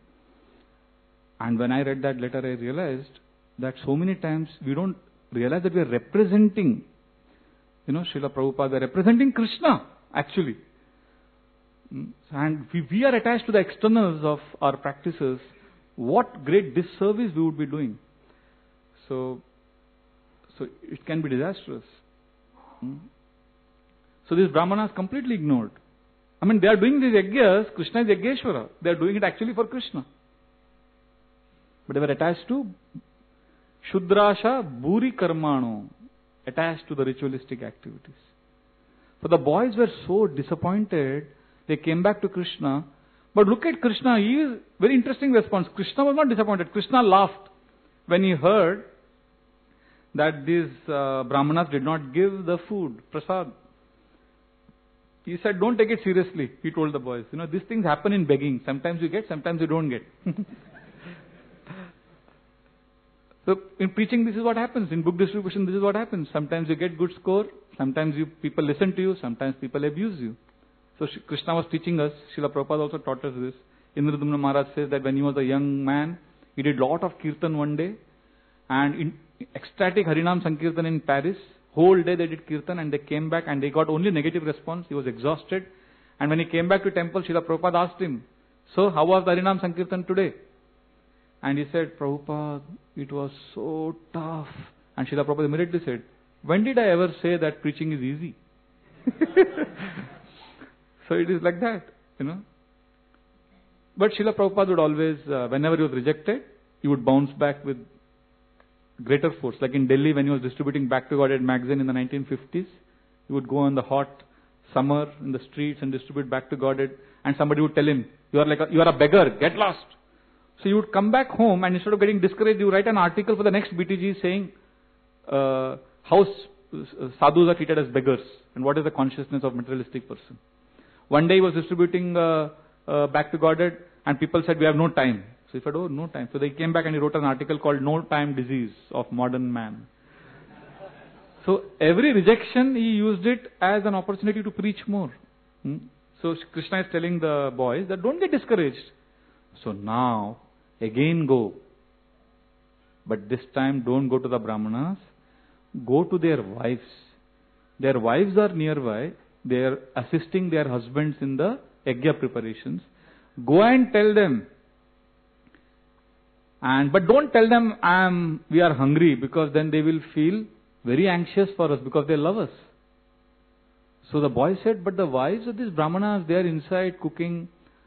And when I read that letter, I realized that so many times we don't realize that we are representing, you know, Srila Prabhupada, representing Krishna, actually. And we, we are attached to the externals of our practices. What great disservice we would be doing. So, so it can be disastrous. Hmm. So these Brahmanas completely ignored. I mean, they are doing these yajnas, Krishna is Yajneshwara. They are doing it actually for Krishna. But they were attached to Shudrasha Bhuri Karmano, attached to the ritualistic activities. So the boys were so disappointed, they came back to Krishna. But look at Krishna, he is very interesting response. Krishna was not disappointed. Krishna laughed when he heard that these uh, Brahmanas did not give the food, prasad. He said, don't take it seriously, he told the boys. You know, these things happen in begging. Sometimes you get, sometimes you don't get. So in preaching, this is what happens. In book distribution, this is what happens. Sometimes you get good score. Sometimes you people listen to you. Sometimes people abuse you. So Krishna was teaching us. Srila Prabhupada also taught us this. Indradumna Maharaj says that when he was a young man, he did lot of kirtan one day. And in ecstatic Harinam Sankirtan in Paris, whole day they did kirtan and they came back and they got only negative response. He was exhausted. And when he came back to temple, Srila Prabhupada asked him, "So, how was the Harinam Sankirtan today?" And he said, "Prabhupada, it was so tough." And Srila Prabhupada immediately said, "When did I ever say that preaching is easy?" So it is like that, you know. But Srila Prabhupada would always, uh, whenever he was rejected, he would bounce back with greater force. Like in Delhi, when he was distributing Back to Godhead magazine in the nineteen fifties, he would go in the hot summer in the streets and distribute Back to Godhead, and somebody would tell him, "You are like a, you are a beggar, get lost." So you would come back home, and instead of getting discouraged, you write an article for the next B T G saying uh, how sadhus are treated as beggars and what is the consciousness of materialistic person. One day he was distributing uh, uh, Back to Godhead, and people said, "We have no time." So he said, "Oh, no time." So they came back and he wrote an article called "No Time Disease of Modern Man." So every rejection, he used it as an opportunity to preach more. Hmm? So Krishna is telling the boys that don't get discouraged. So now, again go. But this time don't go to the Brahmanas. Go to their wives. Their wives are nearby. They are assisting their husbands in the yajna preparations. Go and tell them. And but don't tell them I am, we are hungry, because then they will feel very anxious for us because they love us. So the boy said, but the wives of these Brahmanas, they are inside cooking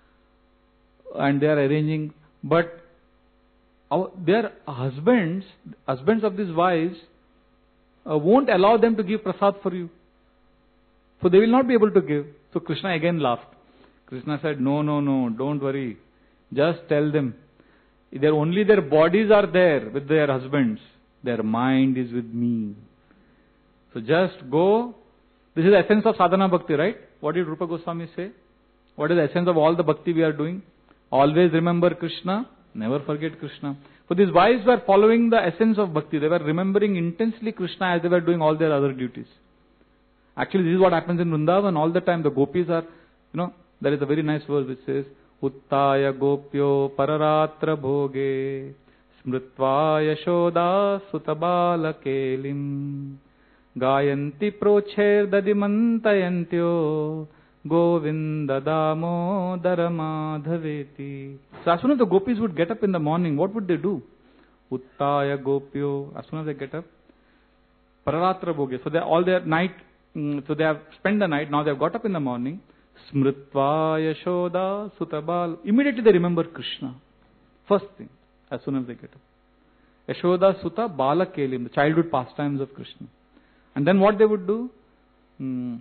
and they are arranging. But our, their husbands, husbands of these wives, uh, won't allow them to give prasad for you. So they will not be able to give. So Krishna again laughed. Krishna said, no, no, no, don't worry. Just tell them. They're only their bodies are there with their husbands. Their mind is with me. So just go. This is the essence of sadhana bhakti, right? What did Rupa Goswami say? What is the essence of all the bhakti we are doing? Always remember Krishna, never forget Krishna. So these wives were following the essence of bhakti. They were remembering intensely Krishna as they were doing all their other duties. Actually, this is what happens in Vrindavan all the time. The gopis are, you know, there is a very nice verse which says, Uttaya gopyo pararatra bhoge smritva yashoda sutabala kelim gayanti procher dadimantayantyo govinda damodara madhaveti. So as soon as the gopis would get up in the morning, what would they do? Uttaya gopyo, as soon as they get up, pararatra bhoge. So they all their night, so they have spent the night, now they have got up in the morning. Smritva Yashoda Sutabal. Immediately they remember Krishna. First thing, as soon as they get up. Yashoda Sutta Bala Kelim, the childhood pastimes of Krishna. And then what they would do? Hmm.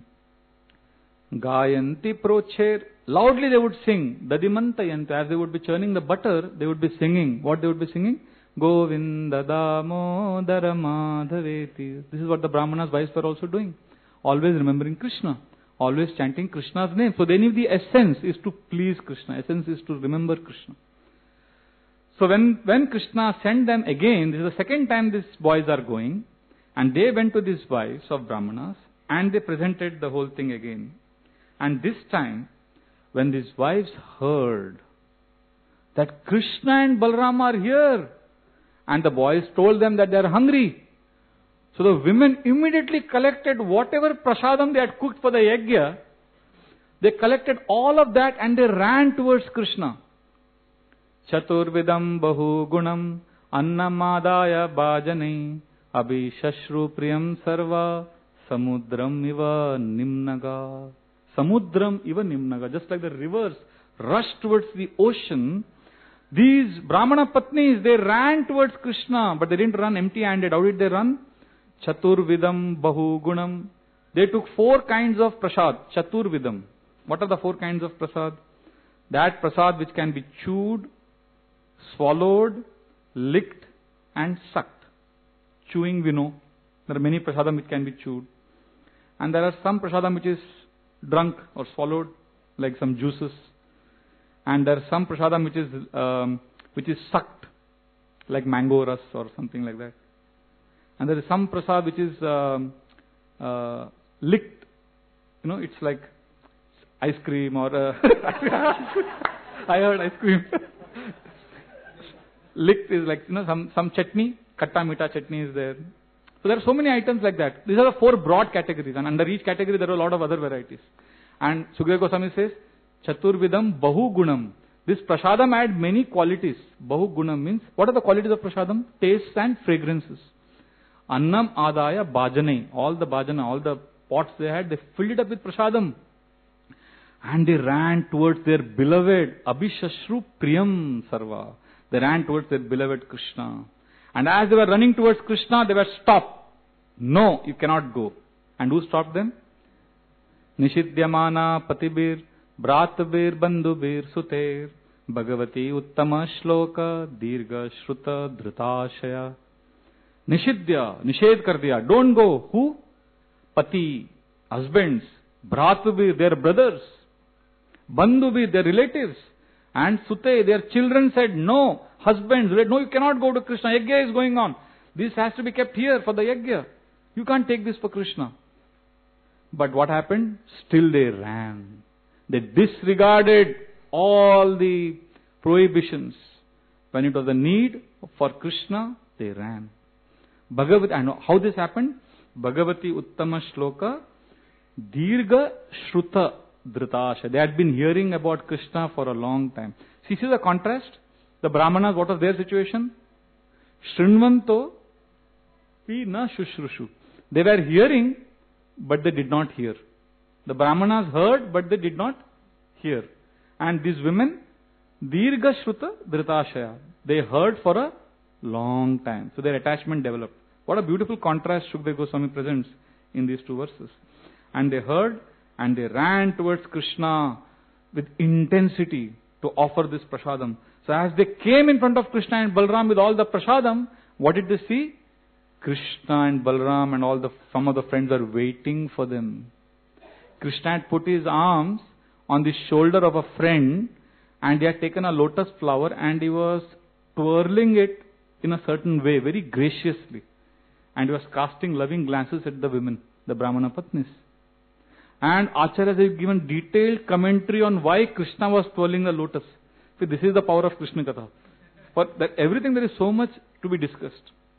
Gayanti Procher. Loudly they would sing. Dadimantayanti. As they would be churning the butter, they would be singing. What they would be singing? Govinda Damodara Madhaveti. This is what the Brahmanas' wives were also doing. Always remembering Krishna. Always chanting Krishna's name. So they knew the essence is to please Krishna. Essence is to remember Krishna. So when, when Krishna sent them again, this is the second time these boys are going, and they went to these wives of Brahmanas, and they presented the whole thing again. And this time, when these wives heard that Krishna and Balram are here, and the boys told them that they are hungry, so the women immediately collected whatever prasadam they had cooked for the yajna. They collected all of that and they ran towards Krishna. Chaturvidam bahu gunam annamadaya bhajanai abhishashru priyam sarva samudram iva nimnaga. Samudram iva nimnaga. Just like the rivers rush towards the ocean, these Brahmana Patnis, they ran towards Krishna, but they didn't run empty-handed. How did they run? Chaturvidam bahu gunam. They took four kinds of prasad. Chaturvidam. What are the four kinds of prasad? That prasad which can be chewed, swallowed, licked and sucked. Chewing we know. There are many prasadam which can be chewed. And there are some prasadam which is drunk or swallowed, like some juices. And there are some prasadam which is um, which is sucked. like mango ras or something like that. And there is some prasad which is um, uh, licked. You know, it's like ice cream or uh, I heard ice cream. Licked is like, you know, some, some chutney, katta mita chutney is there. So there are so many items like that. These are the four broad categories, and under each category there are a lot of other varieties. And Sukadeva Goswami says, Chaturvidam Bahu Gunam. This prasadam had many qualities. Bahu Gunam means, what are the qualities of prasadam? Tastes and fragrances. Annam Adaya Bhajane. All the bhajana, all the pots they had, they filled it up with prasadam. And they ran towards their beloved, Abhishashru Priyam Sarva. They ran towards their beloved Krishna. And as they were running towards Krishna, they were stopped. No, you cannot go. And who stopped them? Nishidhyamana Patibir, Bratavir, Bandhubir, Suter, Bhagavati Uttama Shloka, Dirga Shruta, Dhritashaya. Nishidya, Nished kar diya. Don't go. Who? Pati, husbands, Bratavir, their brothers, Bandhubir, their relatives, and Sute, their children said, no, husbands, no, you cannot go to Krishna. Yajna is going on. This has to be kept here for the yajna. You can't take this for Krishna. But what happened? Still they ran. They disregarded all the prohibitions. When it was a need for Krishna, they ran. Bhagavati, and how this happened? Bhagavati Uttama Shloka, Dirga Shruta Dhritasha. They had been hearing about Krishna for a long time. See, see the contrast? The Brahmanas, what was their situation? Shrinvanto pi na shushrushu. They were hearing, but they did not hear. The Brahmanas heard, but they did not hear. And these women, Dirga Shruta Dhritashaya. They heard for a long time. So their attachment developed. What a beautiful contrast Shukadeva Goswami presents in these two verses. And they heard, and they ran towards Krishna with intensity to offer this prasadam. So as they came in front of Krishna and Balaram with all the prasadam, what did they see? Krishna and Balaram and all the some of the friends are waiting for them. Krishna had put his arms on the shoulder of a friend, and he had taken a lotus flower and he was twirling it in a certain way, very graciously. And he was casting loving glances at the women, the Brahmana Patnis. And Acharyas have given detailed commentary on why Krishna was twirling the lotus. See, this is the power of Krishna Katha. For that everything there is so much to be discussed.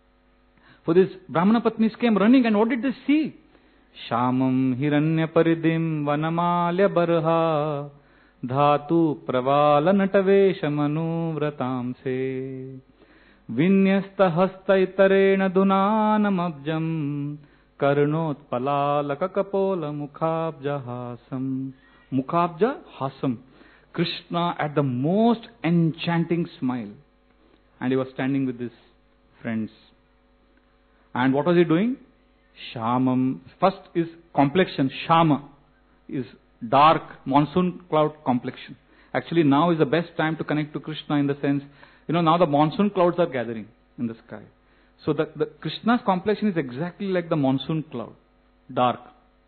For this Brahmana Patnis came running, and what did they see? Shamam Hiranya Paridim Vanamalya Barha Dhatu Pravala Nataveshamanu Vratamse Vinyasta Hastaitarena Dunanamabjam Karnot Palalaka Kapola Mukhabja Hasam. Mukhabja Hasam. Krishna had the most enchanting smile. And he was standing with his friends. And what was he doing? Shamam. First is complexion. Shama is dark monsoon cloud complexion. Actually now is the best time to connect to Krishna in the sense, you know, now the monsoon clouds are gathering in the sky. So the, the Krishna's complexion is exactly like the monsoon cloud. Dark.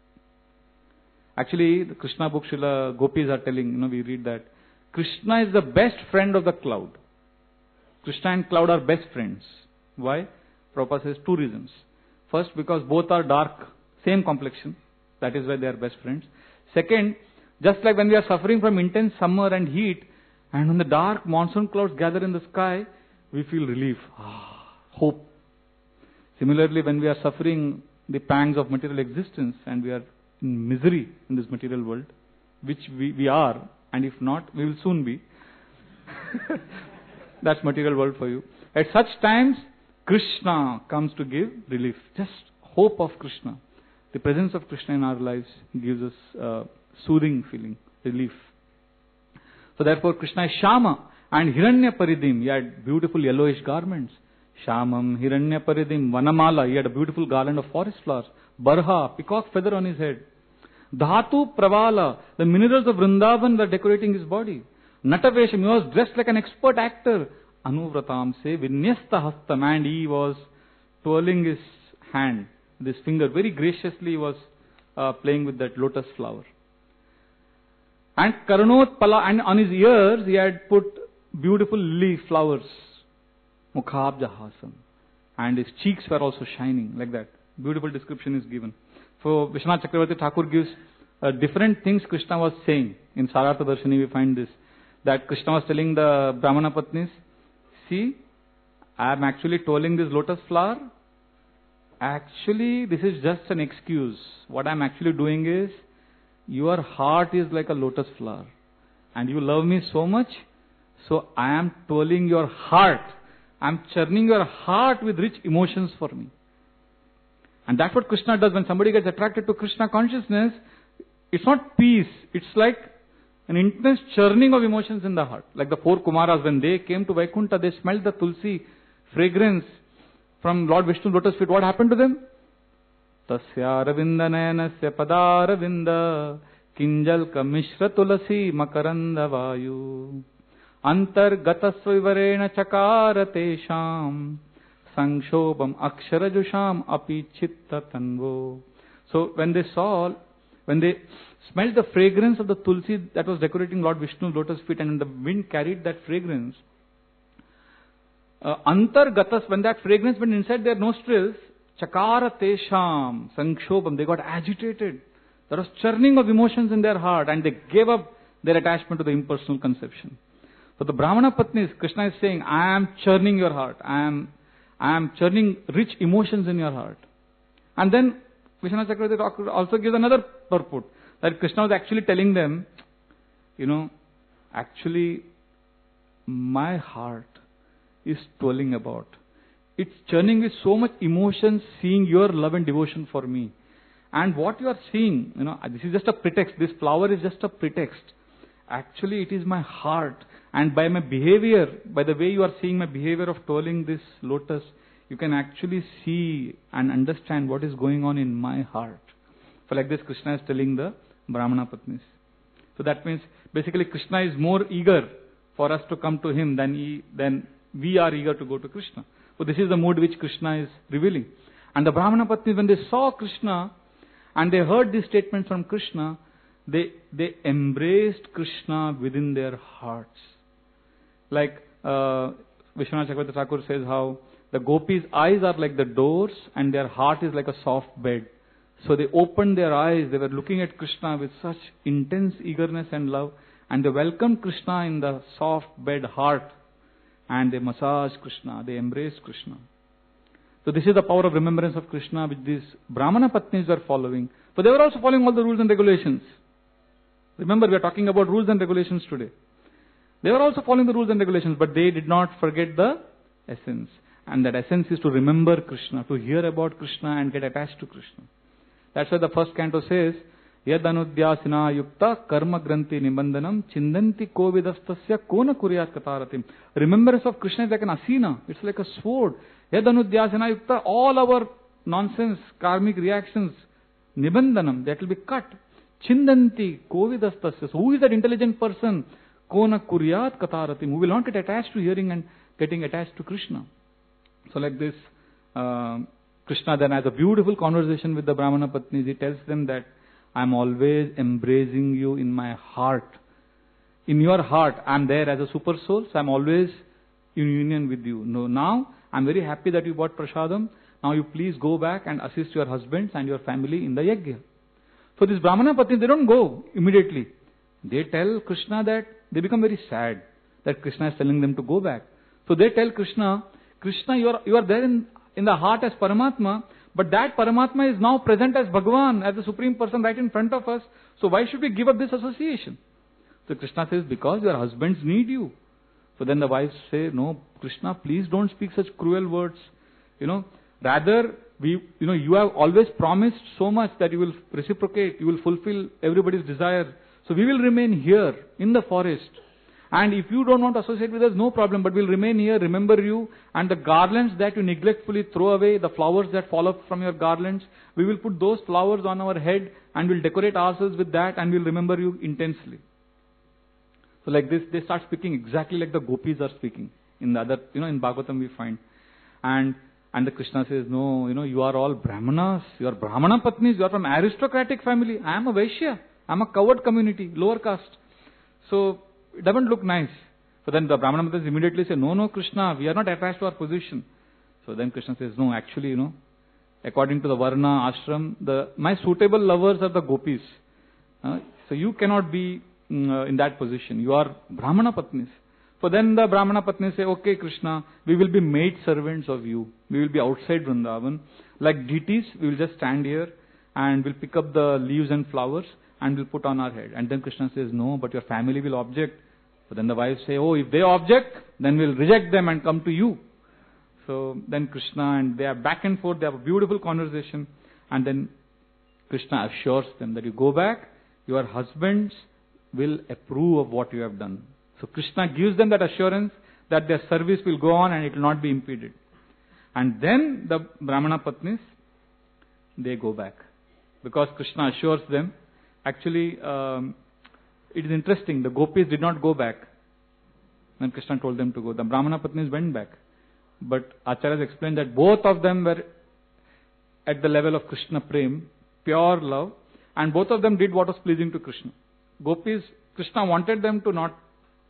Actually, the Krishna book Srila Gopis are telling, you know, we read that Krishna is the best friend of the cloud. Krishna and cloud are best friends. Why? Prabhupada says two reasons. First, because both are dark, same complexion. That is why they are best friends. Second, just like when we are suffering from intense summer and heat, and when the dark monsoon clouds gather in the sky, we feel relief, ah, hope. Similarly, when we are suffering the pangs of material existence and we are in misery in this material world, which we, we are, and if not, we will soon be. That's material world for you. At such times, Krishna comes to give relief. Just hope of Krishna. The presence of Krishna in our lives gives us uh, soothing feeling, relief. So therefore Krishna is Shama. And Hiranya Paridim, he had beautiful yellowish garments. Shamam, Hiranya Paridim, Vanamala, he had a beautiful garland of forest flowers. Barha, peacock feather on his head. Dhatu Pravala, the minerals of Vrindavan were decorating his body. Natavesham, he was dressed like an expert actor. Anuvratam se Vinyasta Hastam, and he was twirling his hand, this finger, very graciously he was uh, playing with that lotus flower. And Karnot Pala, and on his ears he had put beautiful lily flowers. Mukhabjahasam. And his cheeks were also shining, like that. Beautiful description is given. So Vishwanath Chakravarti Thakur gives uh, different things Krishna was saying. In Sarartha Darshani we find this. That Krishna was telling the Brahmana Patnis, see, I am actually twirling this lotus flower. Actually, this is just an excuse. What I am actually doing is, your heart is like a lotus flower. And you love me so much, so I am twirling your heart. I am churning your heart with rich emotions for me. And that's what Krishna does when somebody gets attracted to Krishna consciousness. It's not peace. It's like an intense churning of emotions in the heart. Like the four Kumaras, when they came to Vaikuntha, they smelled the tulsi fragrance from Lord Vishnu's lotus feet. What happened to them? Tasya Ravinda Nayanasya Padaravinda Kinjalka Mishra Tulasi Makaranda Vayu Antar Gatasvivarena Chakara Tesham Sangshobam Aksharajusham Api Chitta Tanvo. So when they saw, when they smelled the fragrance of the tulsi that was decorating Lord Vishnu's lotus feet, and the wind carried that fragrance, uh, Antar Gatas, when that fragrance went inside their nostrils, Chakara Tesham Sangshobam, they got agitated. There was churning of emotions in their heart, and they gave up their attachment to the impersonal conception. So the Brahmana Patnis, Krishna is saying, I am churning your heart. I am, I am churning rich emotions in your heart. And then Vishwanath Chakravarti also gives another purport, that Krishna was actually telling them, you know, actually my heart is twirling about. It's churning with so much emotion seeing your love and devotion for me. And what you are seeing, you know, this is just a pretext. This flower is just a pretext. Actually, it is my heart. And by my behavior, by the way you are seeing my behavior of twirling this lotus, you can actually see and understand what is going on in my heart. So like this, Krishna is telling the Brahmana Patnis. So that means, basically Krishna is more eager for us to come to him than, he, than we are eager to go to Krishna. So this is the mood which Krishna is revealing. And the Brahmana Patnis, when they saw Krishna, and they heard these statements from Krishna, they, they embraced Krishna within their hearts. Like uh, Vishwanath Chakravarti Thakur says how the gopis' eyes are like the doors and their heart is like a soft bed. So they opened their eyes, they were looking at Krishna with such intense eagerness and love, and they welcomed Krishna in the soft bed heart, and they massaged Krishna, they embraced Krishna. So this is the power of remembrance of Krishna which these Brahmana Patnis were following. But they were also following all the rules and regulations. Remember, we are talking about rules and regulations today. They were also following the rules and regulations, but they did not forget the essence. And that essence is to remember Krishna, to hear about Krishna and get attached to Krishna. That's why the first canto says, Yad anudyasina yukta karma granti nibandanam chindanti kovidastasya kona kuryat kataratim. Remembrance of Krishna is like an asina. It's like a sword. Yad anudyasina yukta, all our nonsense, karmic reactions, nibandanam, that will be cut. Chindanti kovidastasya. So who is that intelligent person? Kona kuryat kataratim, who will not get attached to hearing and getting attached to Krishna. So like this, uh, Krishna then has a beautiful conversation with the Brahmana Patnis. He tells them that I am always embracing you in my heart. In your heart, I am there as a super soul, so I am always in union with you. No, now, I am very happy that you bought prasadam. Now you please go back and assist your husbands and your family in the yajna. So these Brahmana Patnis, they don't go immediately. They tell Krishna that, they become very sad that Krishna is telling them to go back. So they tell Krishna, Krishna, you are, you are there in, in the heart as Paramatma, but that Paramatma is now present as Bhagavan, as the Supreme Person right in front of us. So why should we give up this association? So Krishna says, because your husbands need you. So then the wives say, no, Krishna, please don't speak such cruel words. You know, rather, we, you know, you have always promised so much that you will reciprocate, you will fulfill everybody's desire. So we will remain here in the forest. And if you don't want to associate with us, no problem, but we'll remain here, remember you, and the garlands that you neglectfully throw away, the flowers that fall off from your garlands, we will put those flowers on our head and we'll decorate ourselves with that and we'll remember you intensely. So like this, they start speaking exactly like the gopis are speaking. In the other, you know, in Bhagavatam we find. And and the Krishna says, no, you know, you are all Brahmanas, you are Brahmana Patnis, you are from aristocratic family. I am a Vaishya, I am a covered community, lower caste. So, it doesn't look nice So then the Brahmana Patnis immediately say, no, no, Krishna, we are not attached to our position. So then Krishna says, no, actually, you know, according to the Varna, Ashram, the, my suitable lovers are the gopis. Uh, so you cannot be uh, in that position. You are Brahmana Patnis. So then the Brahmana Patnis say, okay, Krishna, we will be maid servants of you. We will be outside Vrindavan. Like deities, we will just stand here and we'll pick up the leaves and flowers and we'll put on our head. And then Krishna says, no, but your family will object. So then the wives say, oh, if they object, then we'll reject them and come to you. So then Krishna and they are back and forth, they have a beautiful conversation. And then Krishna assures them that you go back, your husbands will approve of what you have done. So Krishna gives them that assurance that their service will go on and it will not be impeded. And then the Brahmana Patnis, they go back. Because Krishna assures them. Actually, um, it is interesting, the gopis did not go back when Krishna told them to go. The Brahmana Patnis went back. But Acharyas explained that both of them were at the level of Krishna Prem, pure love, and both of them did what was pleasing to Krishna. Gopis, Krishna wanted them to not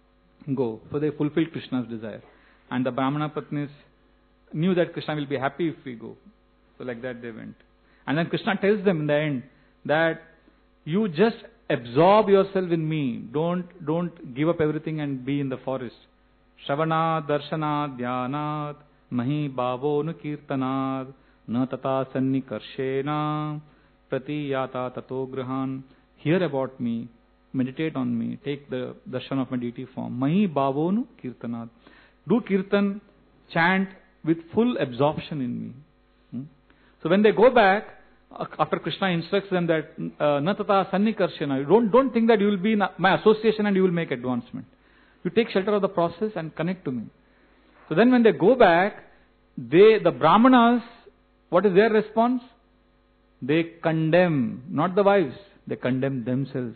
go, so they fulfilled Krishna's desire. And the Brahmana Patnis knew that Krishna will be happy if we go. So like that they went. And then Krishna tells them in the end that you just absorb yourself in me. Don't, don't give up everything and be in the forest. Shravana, Darshana, Dhyanat, Mahi Bhavo Nukirtanad, Na Tata Sanni Karshena, Pratiyata Tato Grahan. Hear about me, meditate on me, take the darshan of my deity form. Mahi Bhavo Nukirtanad. Do kirtan, chant with full absorption in me. Hmm? So when they go back, after Krishna instructs them that Na Tata Sanni Karshena, don't, don't think that you will be in my association and you will make advancement. You take shelter of the process and connect to me. So then when they go back, they, the Brahmanas, what is their response? They condemn, not the wives, they condemn themselves.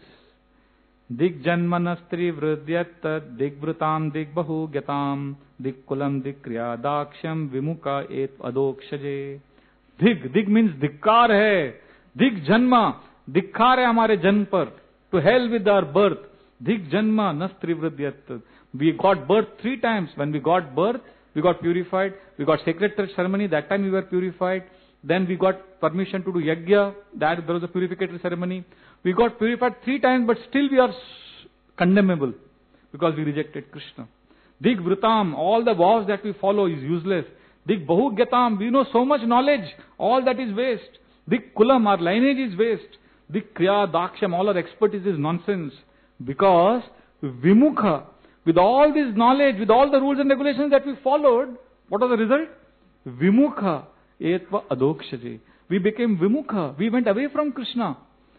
Dig janmanastri vrudyat dig vrutam dig bahu gyatam dig kulam dig kriya daksham vimuka et adokshaje. Dig, dig means dikkar hai. Dig janma, dikkar hai hamare janm par. To hell with our birth. Dig janma nastri vrudyat. We got birth three times. When we got birth, we got purified. We got sacred ceremony. That time we were purified. Then we got permission to do yajna. That there was a purificatory ceremony. We got purified three times, but still we are condemnable because we rejected Krishna. Dig vrutam, all the vows that we follow is useless. Dig bahu gyatam, we know so much knowledge, all that is waste. Dig kulam, our lineage is waste. Dig kriya daksham, all our expertise is nonsense. Because vimukha, with all this knowledge, with all the rules and regulations that we followed, what was the result? Vimukha etva adokshaje. We became vimukha. We went away from Krishna.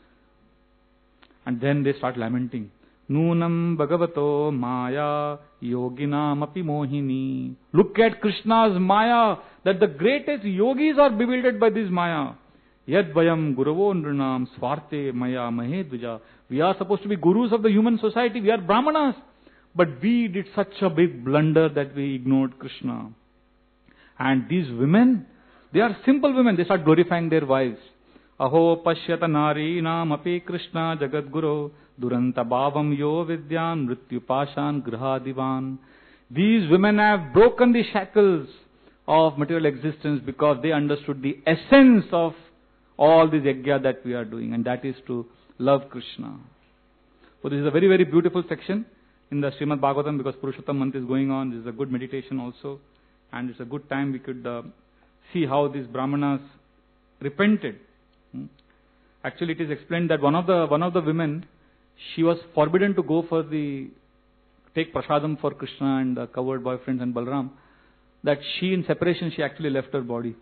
And then they start lamenting. Nunam bhagavato maya yoginam api mohini. Look at Krishna's maya, that the greatest yogis are bewildered by this maya. Yad vayam guravo nrinam swarte maya mahedvija. We are supposed to be gurus of the human society. We are brahmanas. But we did such a big blunder that we ignored Krishna. And these women, they are simple women. They start glorifying their wives. Aho pashyata nari nam api Krishna jagat guru duranta bhavam yo vidyam mrityu pashan grihadivan. These women have broken the shackles of material existence because they understood the essence of all this yajna that we are doing, and that is to love Krishna. So this is a very, very beautiful section in the Srimad Bhagavatam because Purushottam month is going on. This is a good meditation also, and it's a good time we could uh, see how these Brahmanas repented. Hmm? Actually, it is explained that one of the one of the women, she was forbidden to go for the take prasadam for Krishna and the covered boyfriends and Balram. That she, in separation, she actually left her body.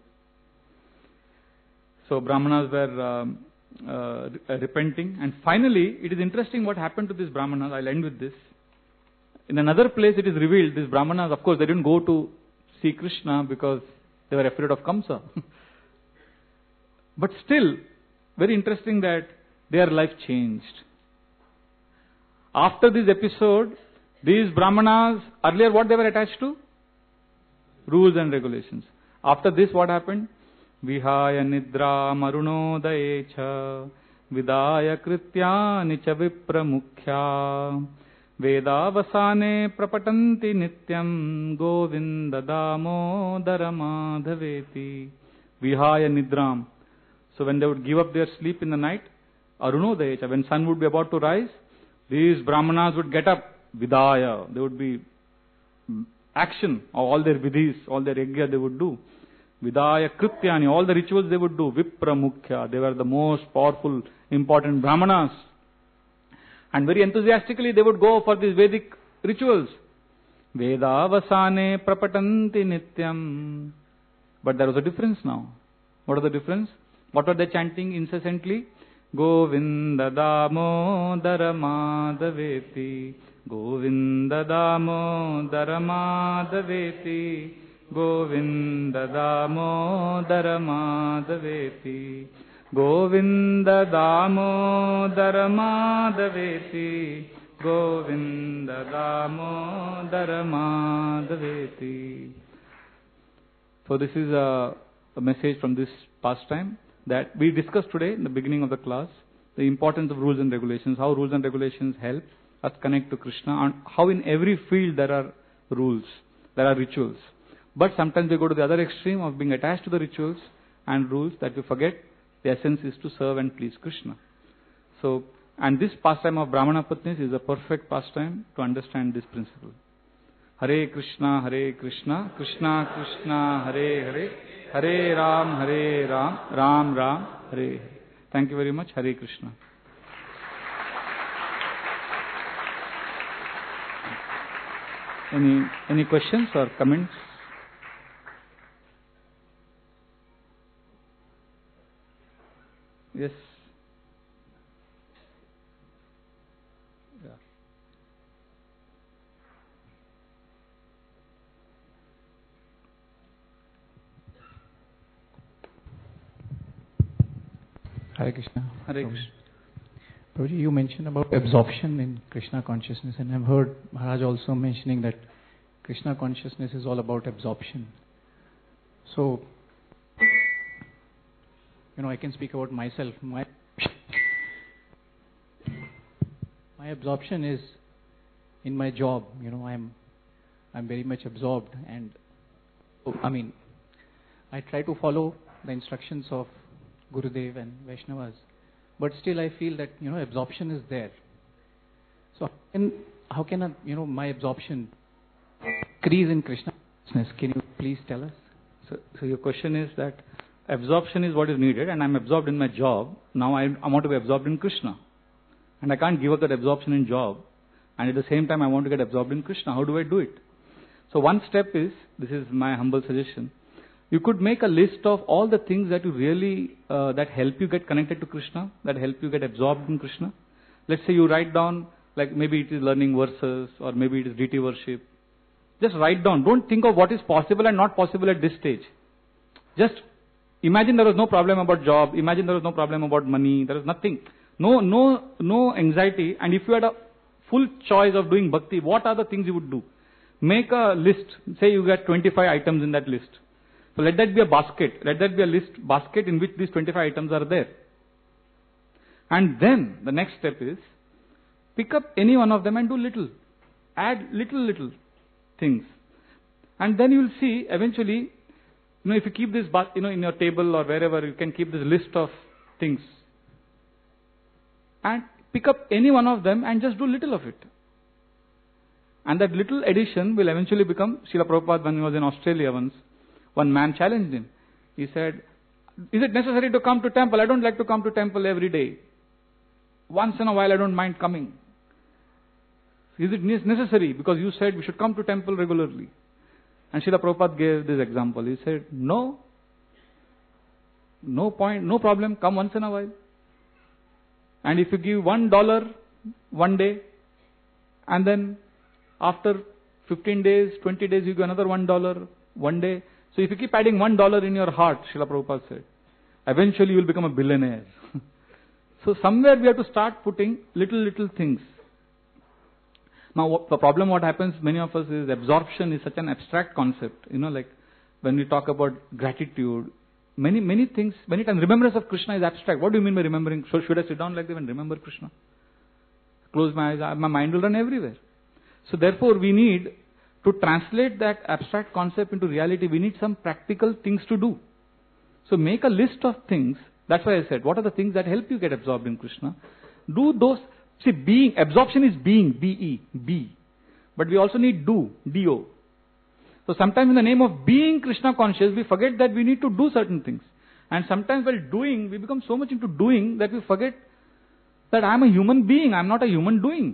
So Brahmanas were um, uh, repenting, and finally, it is interesting what happened to these Brahmanas. I'll end with this. In another place, it is revealed these Brahmanas, of course, they didn't go to see Krishna because they were afraid of Kamsa. But still, very interesting that their life changed. After this episode, these Brahmanas, earlier what they were attached to? Rules and regulations. After this, what happened? Vihaya nidra marunodayecha vidaya krityani cha vipra mukhya Vedavasane prapatanti nityam Govinda damodara madhaveti Vihaya nidram. So when they would give up their sleep in the night, Arunodayecha, when sun would be about to rise, these brahmanas would get up, Vidaya, there would be action, all their vidhis, all their yajna they would do. Vidaya krityani, all the rituals they would do. Vipra mukhya, they were the most powerful, important brahmanas. And very enthusiastically they would go for these Vedic rituals. Vedavasane prapatanti nityam. But there was a difference now. What is the difference? What were they chanting incessantly? Govinda damodara madhaveti. Govinda damodara madhaveti. Govinda damodara madhaveti. Govinda damodara madhaveti. Govinda damodara madhaveti. So this is a, a message from this pastime that we discussed today in the beginning of the class. The importance of rules and regulations, how rules and regulations help us connect to Krishna, and how in every field there are rules, there are rituals. But sometimes we go to the other extreme of being attached to the rituals and rules that we forget the essence is to serve and please Krishna. So, and this pastime of Brahmana Patnis is a perfect pastime to understand this principle. Hare Krishna, Hare Krishna, Krishna Krishna, Hare Hare, Hare Ram, Hare Ram, Ram Ram, Hare Hare. Thank you very much. Hare Krishna. Any any questions or comments? Yes. Yeah. Hare Krishna. Hare Krishna. Prabhuji, you mentioned about absorption in Krishna consciousness, and I've heard Maharaj also mentioning that Krishna consciousness is all about absorption. So, you know, I can speak about myself. My my absorption is in my job. You know, I'm I'm very much absorbed, and I mean, I try to follow the instructions of Gurudev and Vaishnavas, but still I feel that, you know, absorption is there. So how can, how can I, you know, my absorption increase in Krishna consciousness? Can you please tell us? So, so your question is that absorption is what is needed, and I'm absorbed in my job. Now I, I want to be absorbed in Krishna, and I can't give up that absorption in job, and at the same time I want to get absorbed in Krishna. How do I do it? So one step is, this is my humble suggestion, you could make a list of all the things that you really, uh, that help you get connected to Krishna, that help you get absorbed in Krishna. Let's say you write down, like maybe it is learning verses, or maybe it is deity worship. Just write down. Don't think of what is possible and not possible at this stage. Just imagine there was no problem about job. Imagine there was no problem about money. There was nothing. No, no, no anxiety. And if you had a full choice of doing bhakti, what are the things you would do? Make a list. Say you get twenty-five items in that list. So let that be a basket. Let that be a list basket in which these twenty-five items are there. And then the next step is pick up any one of them and do little. Add little, little things. And then you will see eventually, you know, if you keep this, you know, in your table or wherever, you can keep this list of things. And pick up any one of them and just do little of it. And that little addition will eventually become, Srila Prabhupada, when he was in Australia once, one man challenged him. He said, is it necessary to come to temple? I don't like to come to temple every day. Once in a while I don't mind coming. Is it necessary? Because you said we should come to temple regularly. And Srila Prabhupada gave this example. He said, no. No point, no problem, come once in a while. And if you give one dollar one day, and then after fifteen days, twenty days, you give another one dollar one day. So if you keep adding one dollar in your heart, Srila Prabhupada said, eventually you will become a billionaire. So somewhere we have to start putting little, little things. Now what, the problem what happens, many of us, is absorption is such an abstract concept. You know, like when we talk about gratitude, many, many things, many times remembrance of Krishna is abstract. What do you mean by remembering? So should I sit down like that and remember Krishna? Close my eyes, my mind will run everywhere. So therefore we need to translate that abstract concept into reality. We need some practical things to do. So make a list of things. That's why I said, what are the things that help you get absorbed in Krishna? Do those. See, being, absorption is being, B E, be. But we also need do, D O. So sometimes in the name of being Krishna conscious, we forget that we need to do certain things. And sometimes while doing, we become so much into doing that we forget that I am a human being, I am not a human doing.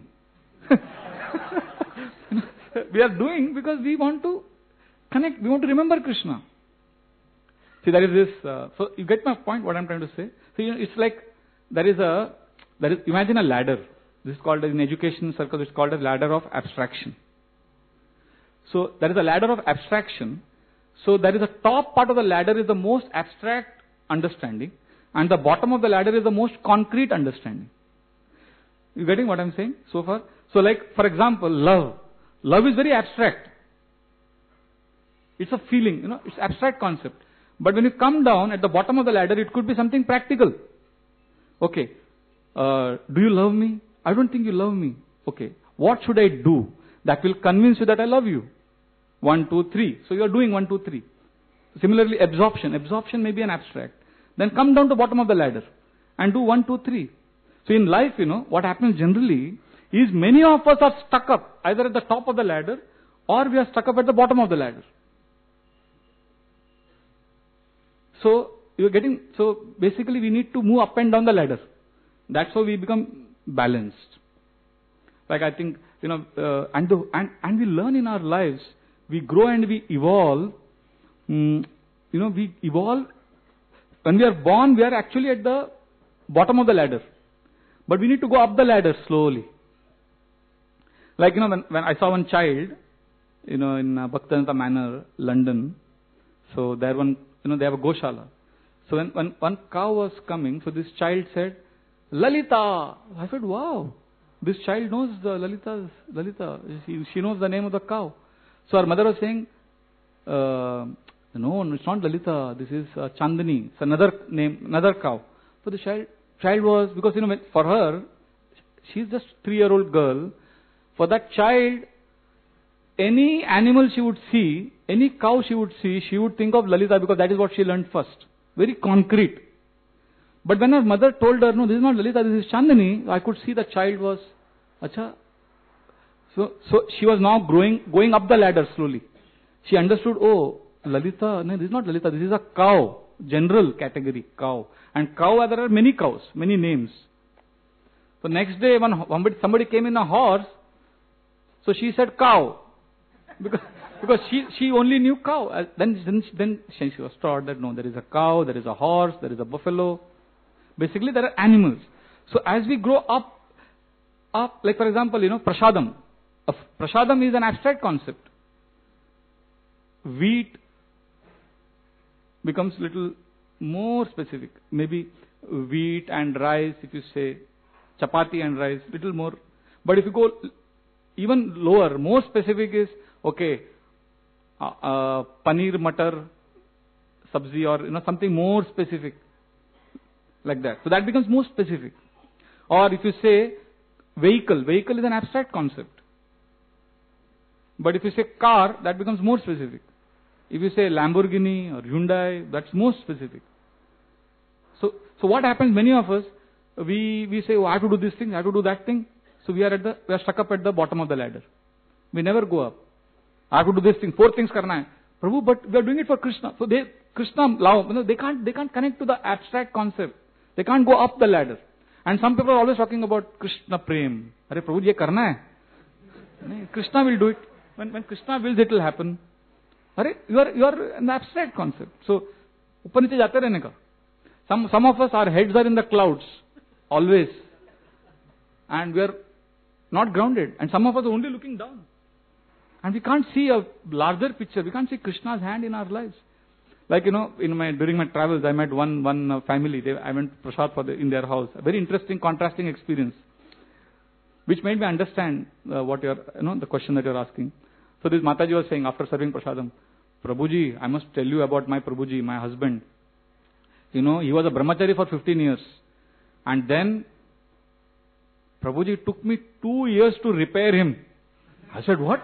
We are doing because we want to connect, we want to remember Krishna. See, there is this, uh, so you get my point, what I am trying to say? So you know, it's like, there is a, there is, imagine a ladder. This is called, in education circles, it's called a ladder of abstraction. So there is a ladder of abstraction. So there is a top part of the ladder is the most abstract understanding, and the bottom of the ladder is the most concrete understanding. You getting what I am saying so far? So like, for example, love. Love is very abstract. It's a feeling, you know, it's abstract concept. But when you come down at the bottom of the ladder, it could be something practical. Okay, uh, do you love me? I don't think you love me. Okay, what should I do that will convince you that I love you? One, two, three. So you are doing one, two, three. Similarly, absorption. Absorption may be an abstract. Then come down to the bottom of the ladder and do one, two, three. So in life, you know, what happens generally is many of us are stuck up either at the top of the ladder or we are stuck up at the bottom of the ladder. So you are getting, so basically we need to move up and down the ladder. That's how we become balanced. Like I think, you know, uh, and, the, and, and we learn in our lives, we grow and we evolve. Mm, you know, we evolve. When we are born, we are actually at the bottom of the ladder. But we need to go up the ladder slowly. Like, you know, when, when I saw one child, you know, in uh, Bhaktivedanta Manor, London. So there one, you know, they have a Goshala. So when, when one cow was coming, so this child said, Lalita. I said, wow, this child knows the Lalita's, Lalita. She, she knows the name of the cow. So her mother was saying, uh, no, it's not Lalita. This is uh, Chandani. It's another name, another cow. So the child, child was, because, you know, for her, she's just three-year-old girl. For that child, any animal she would see, any cow she would see, she would think of Lalita because that is what she learned first. Very concrete. But when her mother told her, no, this is not Lalita, this is Chandani, I could see the child was, acha. So, so she was now growing, going up the ladder slowly. She understood, oh, Lalita, no, this is not Lalita, this is a cow, general category, cow. And cow, there are many cows, many names. So next day, when somebody, somebody came in a horse, so she said cow. Because, because she, she only knew cow. Uh, then, then, then she was taught that no, there is a cow, there is a horse, there is a buffalo. Basically, there are animals. So as we grow up, up, like for example, you know, prasadam. Uh, prasadam is an abstract concept. Wheat becomes little more specific. Maybe wheat and rice, if you say chapati and rice, little more. But if you go even lower, more specific is, okay, uh, uh, paneer matar sabzi, or you know, something more specific like that. So that becomes more specific. Or if you say vehicle, vehicle is an abstract concept. But if you say car, that becomes more specific. If you say Lamborghini or Hyundai, that's more specific. So, so what happens, many of us, we, we say, oh, I have to do this thing, I have to do that thing. So we are at the, we are stuck up at the bottom of the ladder. We never go up. I have to do this thing, four things karna hai. Prabhu, but we are doing it for Krishna. So they, Krishna, love, you know, they can't, they can't connect to the abstract concept. They can't go up the ladder. And some people are always talking about Krishna Prem. Arey Prabhu, ye karna hai. Krishna will do it. When, when Krishna wills, it will happen. Arey, you are, you are an abstract concept. So, upar niche jate rehne ka. Some, some of us, our heads are in the clouds. Always. And we are not grounded. And some of us are only looking down. And we can't see a larger picture. We can't see Krishna's hand in our lives. Like, you know, in my, during my travels, I met one, one uh, family. They, I went to prasad for the, in their house. A very interesting, contrasting experience. Which made me understand uh, what you're, you know, the question that you're asking. So this Mataji was saying after serving prasadam, Prabhuji, I must tell you about my Prabhuji, my husband. You know, he was a brahmachari for fifteen years. And then, Prabhuji, it took me two years to repair him. I said, what?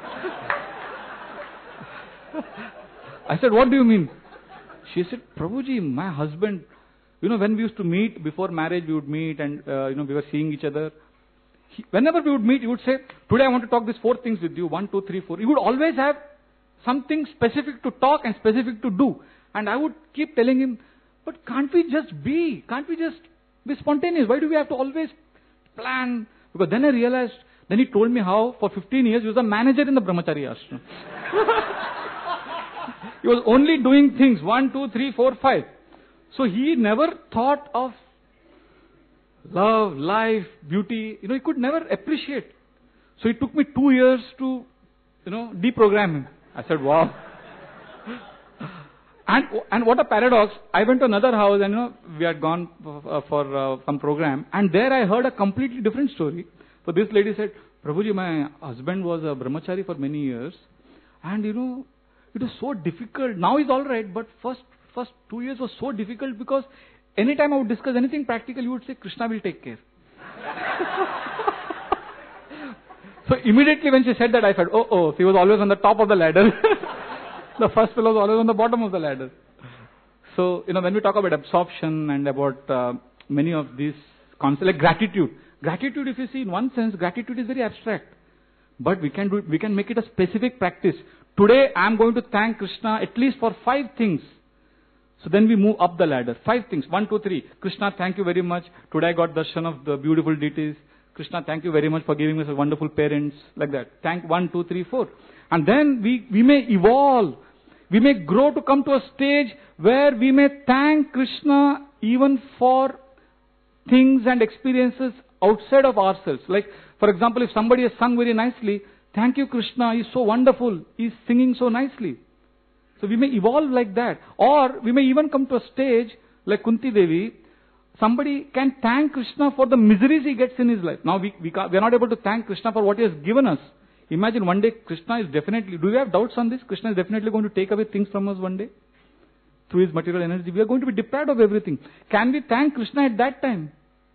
I said, what do you mean? She said, Prabhuji, my husband, you know, when we used to meet, before marriage we would meet and, uh, you know, we were seeing each other. He, whenever we would meet, he would say, today I want to talk these four things with you, one, two, three, four. He would always have something specific to talk and specific to do. And I would keep telling him, but can't we just be? Can't we just be spontaneous? Why do we have to always plan? Because then I realized, then he told me how for fifteen years he was a manager in the Brahmachari ashram. He was only doing things, one, two, three, four, five. So he never thought of love, life, beauty. You know, he could never appreciate. So it took me two years to, you know, deprogram him. I said, wow. And and what a paradox. I went to another house and, you know, we had gone for, for uh, some program. And there I heard a completely different story. So this lady said, Prabhuji, my husband was a brahmachari for many years. And, you know, it was so difficult. Now he's all right, but first first two years was so difficult because anytime I would discuss anything practical, you would say, Krishna will take care. So immediately when she said that, I said, oh, oh, she was always on the top of the ladder. The first fellow was always on the bottom of the ladder. So, you know, when we talk about absorption and about uh, many of these concepts, like gratitude. Gratitude, if you see, in one sense, gratitude is very abstract. But we can do it, we can make it a specific practice. Today, I am going to thank Krishna at least for five things. So then we move up the ladder. Five things. One, two, three. Krishna, thank you very much. Today I got darshan of the beautiful deities. Krishna, thank you very much for giving us a wonderful parents. Like that. Thank one, two, three, four. And then we, we may evolve. We may grow to come to a stage where we may thank Krishna even for things and experiences outside of ourselves. Like, for example, if somebody has sung very nicely, thank you Krishna, he's so wonderful, he's singing so nicely. So we may evolve like that. Or we may even come to a stage like Kunti Devi, somebody can thank Krishna for the miseries he gets in his life. Now we, we, we are not able to thank Krishna for what he has given us. Imagine one day Krishna is definitely, do we have doubts on this? Krishna is definitely going to take away things from us one day. Through his material energy. We are going to be deprived of everything. Can we thank Krishna at that time?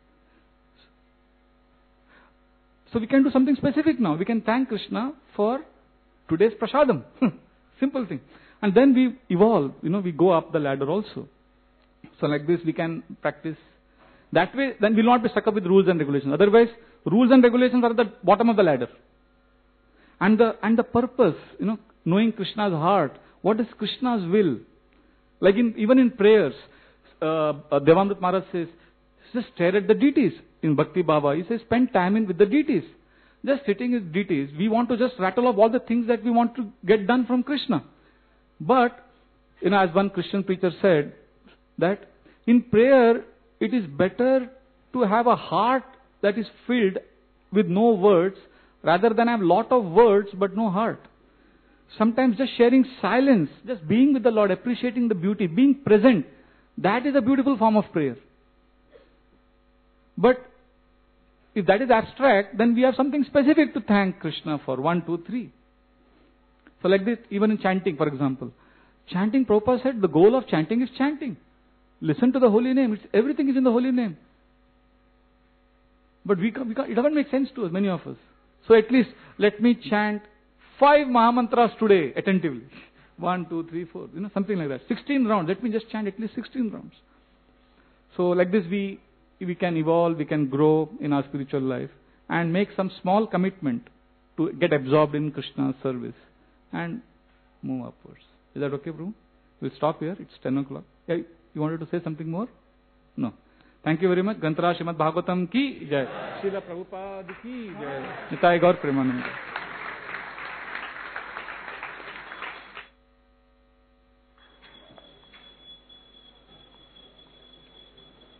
So we can do something specific now. We can thank Krishna for today's prasadam. Simple thing. And then we evolve. You know, we go up the ladder also. So like this we can practice. That way, then we'll not be stuck up with rules and regulations. Otherwise, rules and regulations are at the bottom of the ladder. And the and the purpose, you know, knowing Krishna's heart. What is Krishna's will? Like in even in prayers, uh, uh, Devamrit Maharaj says, just stare at the deities. In Bhakti Baba, he says, spend time in with the deities. Just sitting with deities. We want to just rattle off all the things that we want to get done from Krishna. But, you know, as one Christian preacher said, that in prayer, it is better to have a heart that is filled with no words, rather than have lot of words but no heart. Sometimes just sharing silence, just being with the Lord, appreciating the beauty, being present, that is a beautiful form of prayer. But if that is abstract, then we have something specific to thank Krishna for. One, two, three. So like this, even in chanting, for example. Chanting, Prabhupada said, the goal of chanting is chanting. Listen to the holy name. It's, everything is in the holy name. But we, we it doesn't make sense to us, many of us. So at least, let me chant five Mahamantras today, attentively. One, two, three, four. You know, something like that. sixteen rounds. Let me just chant at least sixteen rounds. So like this, we... we can evolve, we can grow in our spiritual life and make some small commitment to get absorbed in Krishna's service and move upwards. Is that okay, Prabhu? We'll stop here. It's ten o'clock. Yeah, you wanted to say something more? No. Thank you very much. Granthara Srimad Bhagavatam ki jai. Srila Prabhupada ki jai. Nitai Gaur Premanand.